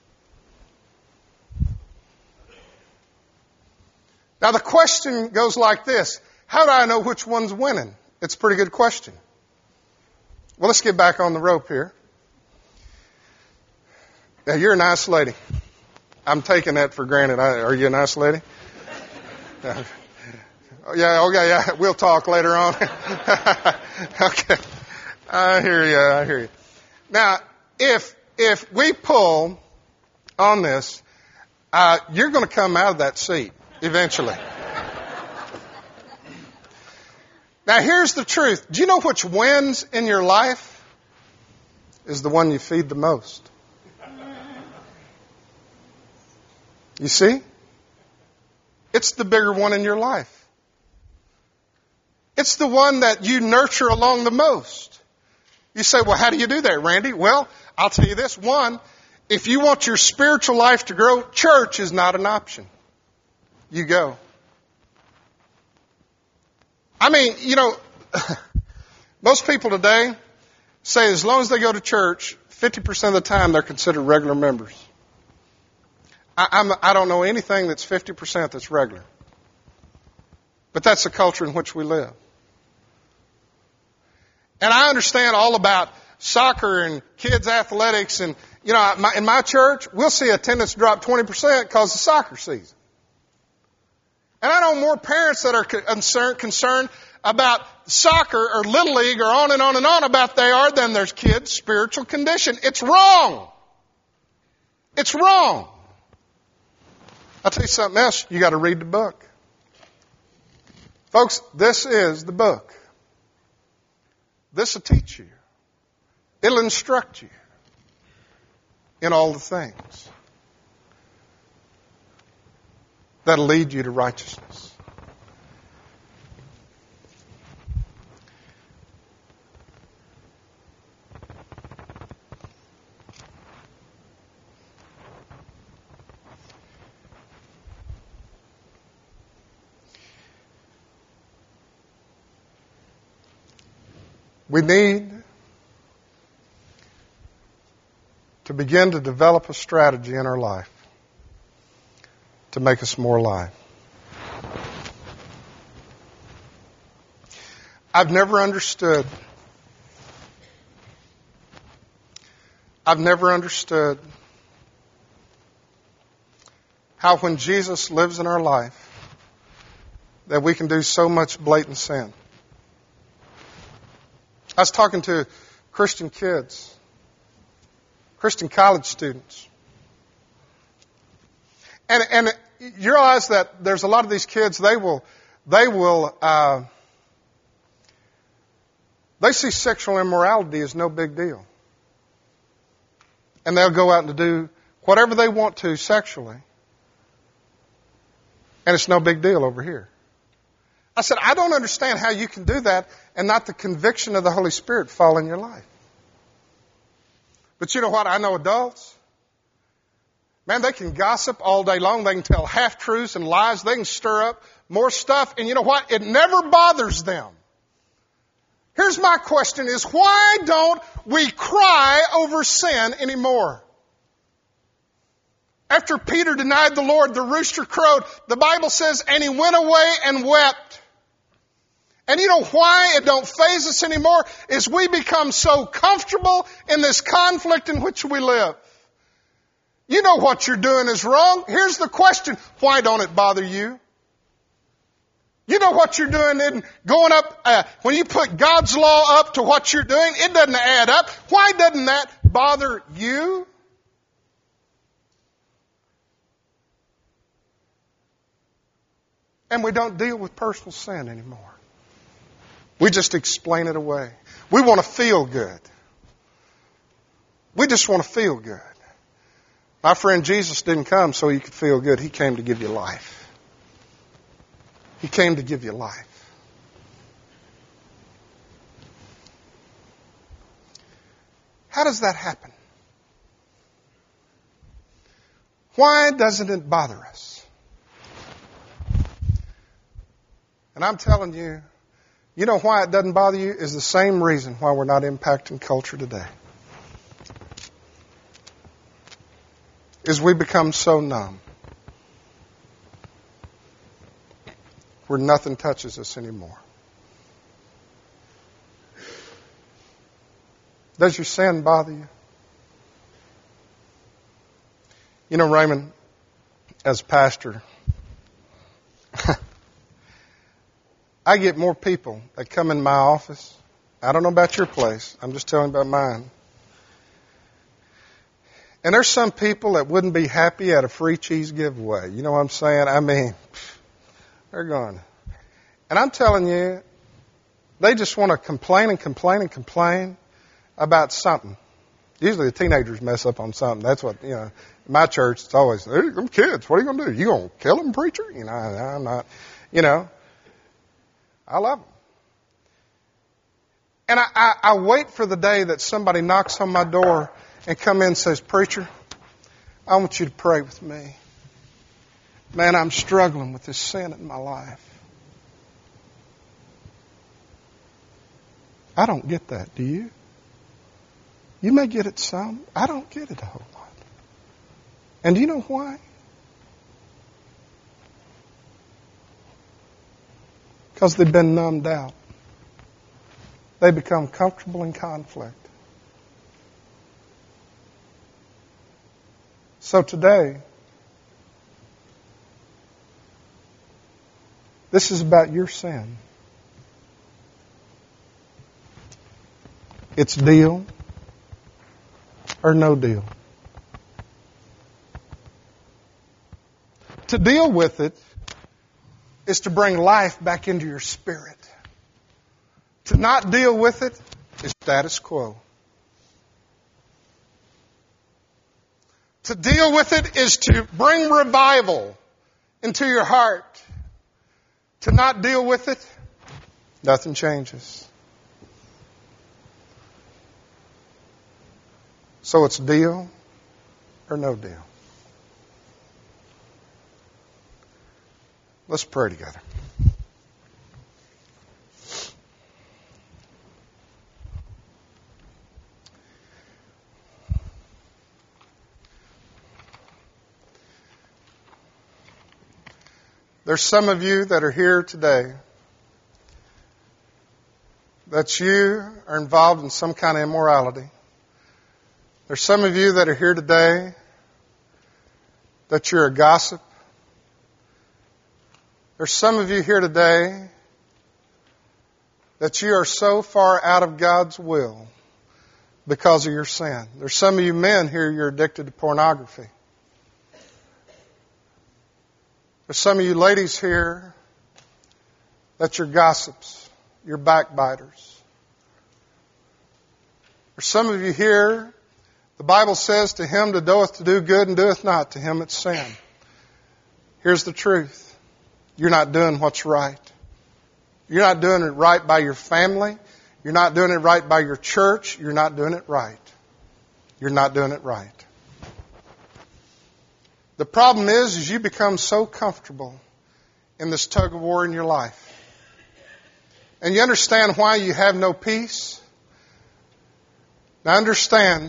Now the question goes like this. How do I know which one's winning? It's a pretty good question. Well, let's get back on the rope here. Now, you're a nice lady. I'm taking that for granted. Are you a nice lady? Yeah, okay, yeah. We'll talk later on. Okay. I hear you. I hear you. Now, if if we pull on this, uh, you're going to come out of that seat eventually. Now, here's the truth. Do you know which wins in your life is the one you feed the most? You see? It's the bigger one in your life. It's the one that you nurture along the most. You say, well, how do you do that, Randy? Well, I'll tell you this. One, if you want your spiritual life to grow, church is not an option. You go. I mean, you know, most people today say as long as they go to church, fifty percent of the time they're considered regular members. I, I'm, I don't know anything that's fifty percent that's regular. But that's the culture in which we live. And I understand all about soccer and kids' athletics. And, you know, my, in my church, we'll see attendance drop twenty percent because of soccer season. And I know more parents that are concerned, concerned about soccer or Little League or on and on and on about they are than their kids' spiritual condition. It's wrong. It's wrong. I'll tell you something else. You got to read the book. Folks, this is the book. This will teach you. It'll instruct you in all the things that'll lead you to righteousness. We need to begin to develop a strategy in our life to make us more alive. I've never understood, I've never understood how when Jesus lives in our life that we can do so much blatant sin. I was talking to Christian kids, Christian college students. And, and you realize that there's a lot of these kids, they will, they will, uh, they see sexual immorality as no big deal. And they'll go out and do whatever they want to sexually. And it's no big deal over here. I said, I don't understand how you can do that and not the conviction of the Holy Spirit fall in your life. But you know what? I know adults. Man, they can gossip all day long. They can tell half-truths and lies. They can stir up more stuff. And you know what? It never bothers them. Here's my question is, why don't we cry over sin anymore? After Peter denied the Lord, the rooster crowed. The Bible says, and he went away and wept. And you know why it don't faze us anymore? Is we become so comfortable in this conflict in which we live. You know what you're doing is wrong. Here's the question. Why don't it bother you? You know what you're doing isn't going up, uh, when you put God's law up to what you're doing, it doesn't add up. Why doesn't that bother you? And we don't deal with personal sin anymore. We just explain it away. We want to feel good. We just want to feel good. My friend Jesus didn't come so you could feel good. He came to give you life. He came to give you life. How does that happen? Why doesn't it bother us? And I'm telling you, you know why it doesn't bother you is the same reason why we're not impacting culture today. Is we become so numb. Where nothing touches us anymore. Does your sin bother you? You know, Raymond, as pastor, I get more people that come in my office. I don't know about your place. I'm just telling you about mine. And there's some people that wouldn't be happy at a free cheese giveaway. You know what I'm saying? I mean, they're going. And I'm telling you, they just want to complain and complain and complain about something. Usually the teenagers mess up on something. That's what, you know, in my church, it's always, hey, them kids, what are you going to do? You going to kill them, preacher? You know, I'm not, you know. I love them. And I, I, I wait for the day that somebody knocks on my door and come in and says, preacher, I want you to pray with me. Man, I'm struggling with this sin in my life. I don't get that, do you? You may get it some. I don't get it a whole lot. And do you know why? Because they've been numbed out. They become comfortable in conflict. So today, this is about your sin. It's deal or no deal. To deal with it is to bring life back into your spirit. To not deal with it is status quo. To deal with it is to bring revival into your heart. To not deal with it, nothing changes. So it's deal or no deal. Let's pray together. There's some of you that are here today that you are involved in some kind of immorality. There's some of you that are here today that you're a gossip. There's some of you here today that you are so far out of God's will because of your sin. There's some of you men here, you're addicted to pornography. There's some of you ladies here that you're gossips, you're backbiters. There's some of you here, the Bible says, to him that doeth to do good and doeth not, to him it's sin. Here's the truth. You're not doing what's right. You're not doing it right by your family. You're not doing it right by your church. You're not doing it right. You're not doing it right. The problem is, is you become so comfortable in this tug of war in your life. And you understand why you have no peace? Now understand,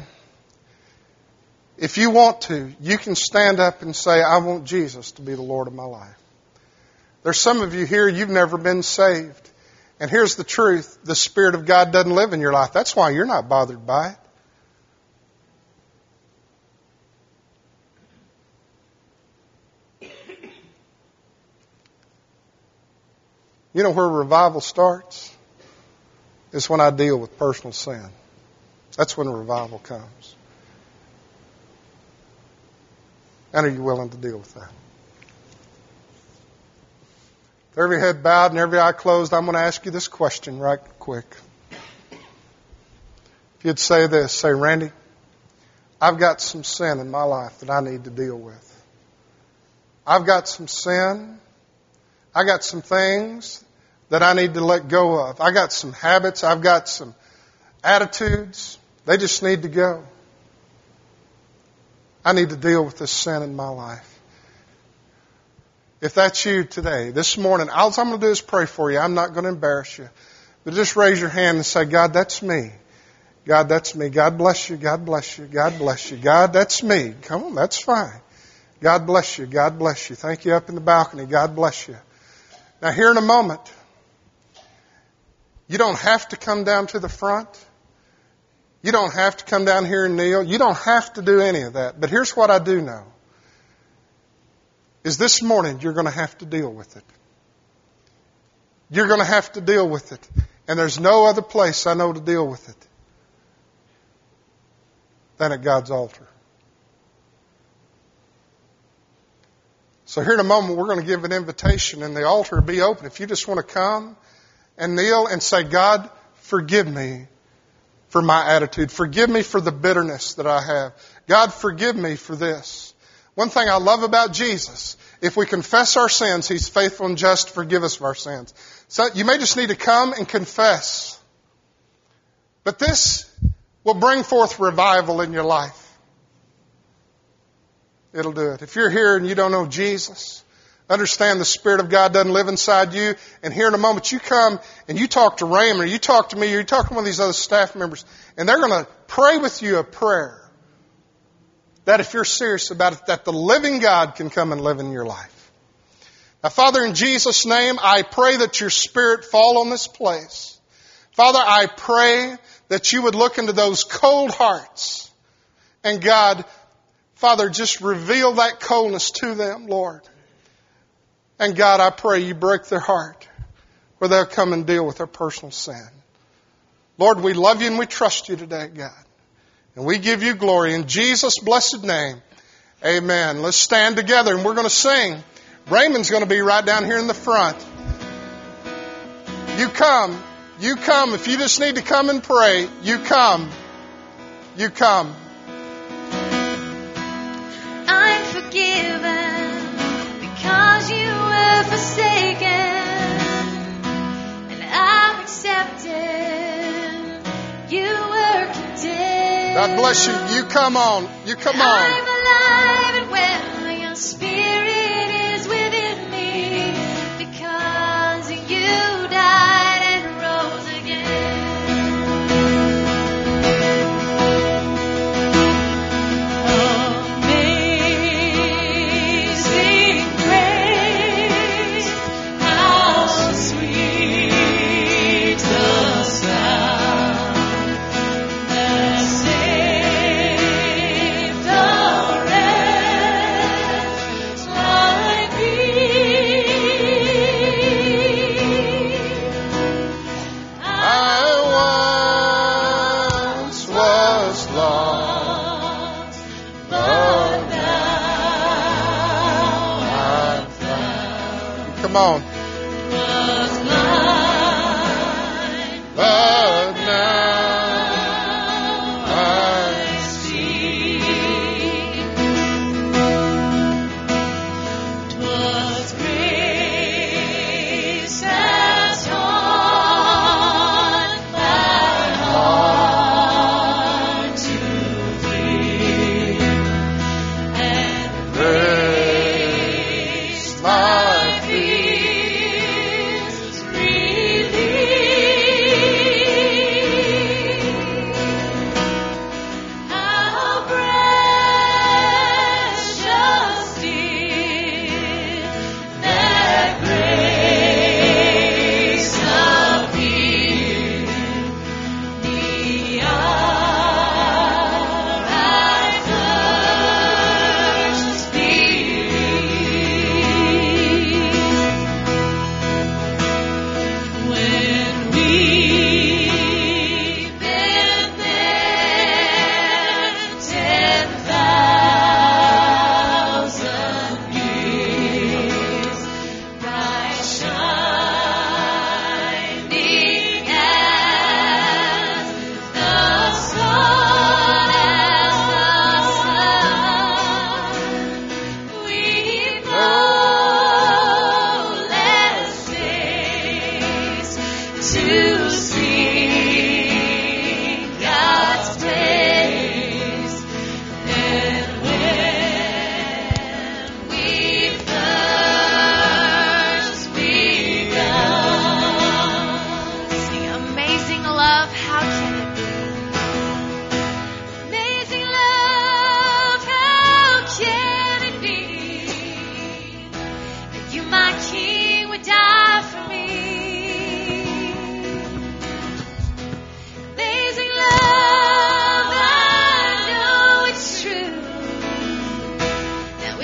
if you want to, you can stand up and say, I want Jesus to be the Lord of my life. There's some of you here, you've never been saved. And here's the truth. The Spirit of God doesn't live in your life. That's why you're not bothered by it. You know where revival starts? It's when I deal with personal sin. That's when revival comes. And are you willing to deal with that? With every head bowed and every eye closed, I'm going to ask you this question right quick. If you'd say this, say, Randy, I've got some sin in my life that I need to deal with. I've got some sin. I got some things that I need to let go of. I got some habits. I've got some attitudes. They just need to go. I need to deal with this sin in my life. If that's you today, this morning, all I'm going to do is pray for you. I'm not going to embarrass you. But just raise your hand and say, God, that's me. God, that's me. God bless you. God bless you. God bless you. God, that's me. Come on, that's fine. God bless you. God bless you. Thank you up in the balcony. God bless you. Now here in a moment, you don't have to come down to the front. You don't have to come down here and kneel. You don't have to do any of that. But here's what I do know. Is this morning you're going to have to deal with it. You're going to have to deal with it. And there's no other place I know to deal with it than at God's altar. So here in a moment we're going to give an invitation and the altar will be open. If you just want to come and kneel and say, God, forgive me for my attitude. Forgive me for the bitterness that I have. God, forgive me for this. One thing I love about Jesus, if we confess our sins, He's faithful and just to forgive us of our sins. So you may just need to come and confess. But this will bring forth revival in your life. It'll do it. If you're here and you don't know Jesus, understand the Spirit of God doesn't live inside you. And here in a moment you come and you talk to Raymond or you talk to me or you talk to one of these other staff members and they're going to pray with you a prayer. That if you're serious about it, that the living God can come and live in your life. Now, Father, in Jesus' name, I pray that your Spirit fall on this place. Father, I pray that you would look into those cold hearts. And God, Father, just reveal that coldness to them, Lord. And God, I pray you break their heart where they'll come and deal with their personal sin. Lord, we love you and we trust you today, God. And we give you glory in Jesus' blessed name. Amen. Let's stand together and we're going to sing. Raymond's going to be right down here in the front. You come. You come. If you just need to come and pray, you come. You come. I'm forgiven because you were forsaken, and I'm accepted. You were condemned. God bless you. You come on. You come on. I'm alive and well. Your Spirit is within me because you died and rose again. Amazing grace, how sweet the sound that saved a wretch like me. I once was lost, but now I'm found. Come on. Was blind, But now I see. 'Twas grace has taught my heart to give, and raised my feet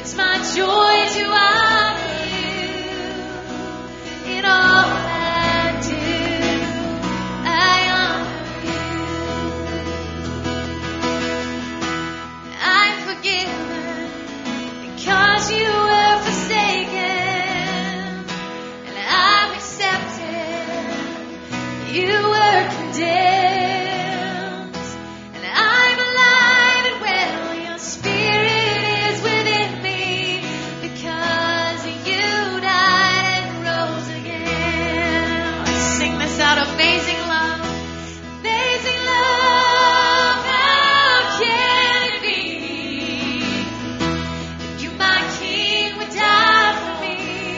it's my joy to honor you in all I do. I honor you. I'm forgiven because you were forsaken, and I'm accepted. You were condemned. Amazing love, amazing love, how can it be that you, my King, would die for me?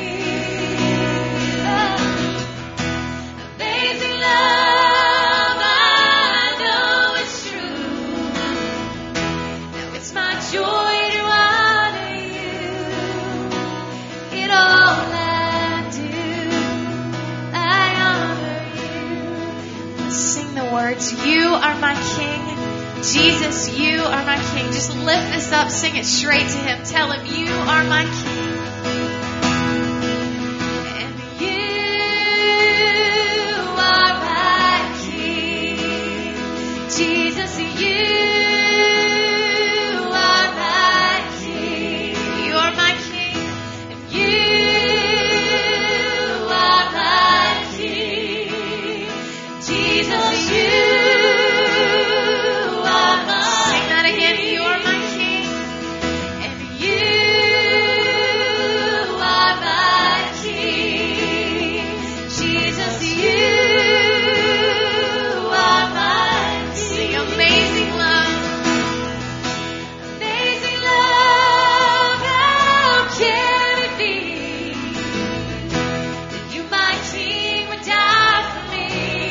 Oh, amazing love, I know it's true. Now it's my joy to honor you in all I sing the words, you are my King. Jesus, you are my King. Just lift this up, sing it straight to Him. Tell Him, you are my King. And you are my King. Jesus, you are my King. You are my King. And you are my King. Jesus, you are my Sing that again. You are my King, and you are my King. Jesus, you are my King. Amazing love, amazing love. How can it be that you, my King, would die for me?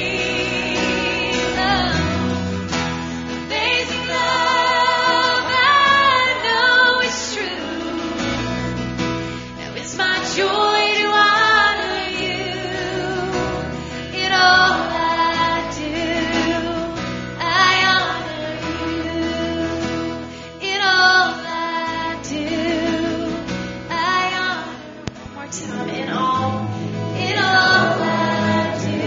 Joy to honor you in all I do. I honor you in all I do. I honor one more time in all, in all I do.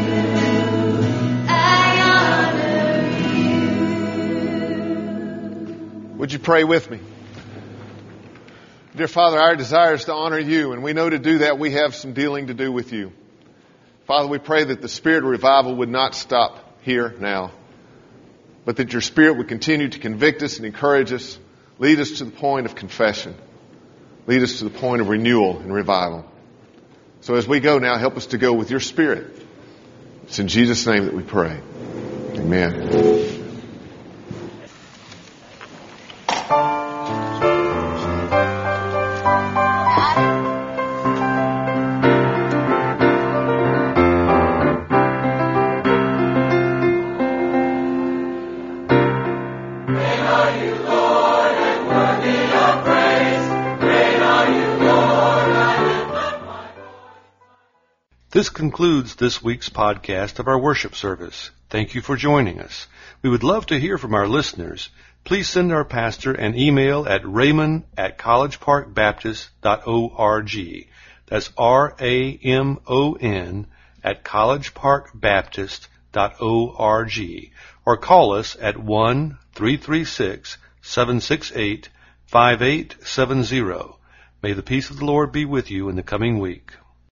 I honor you. Would you pray with me? Dear Father, our desire is to honor you, and we know to do that we have some dealing to do with you. Father, we pray that the spirit of revival would not stop here now, but that your Spirit would continue to convict us and encourage us, lead us to the point of confession, lead us to the point of renewal and revival. So as we go now, help us to go with your Spirit. It's in Jesus' name that we pray. Amen. This concludes this week's podcast of our worship service. Thank you for joining us. We would love to hear from our listeners. Please send our pastor an email at raymond at collegeparkbaptist.org. That's R A M O N at collegeparkbaptist.org. Or call us at one three three six, seven six eight, five eight seven zero. May the peace of the Lord be with you in the coming week.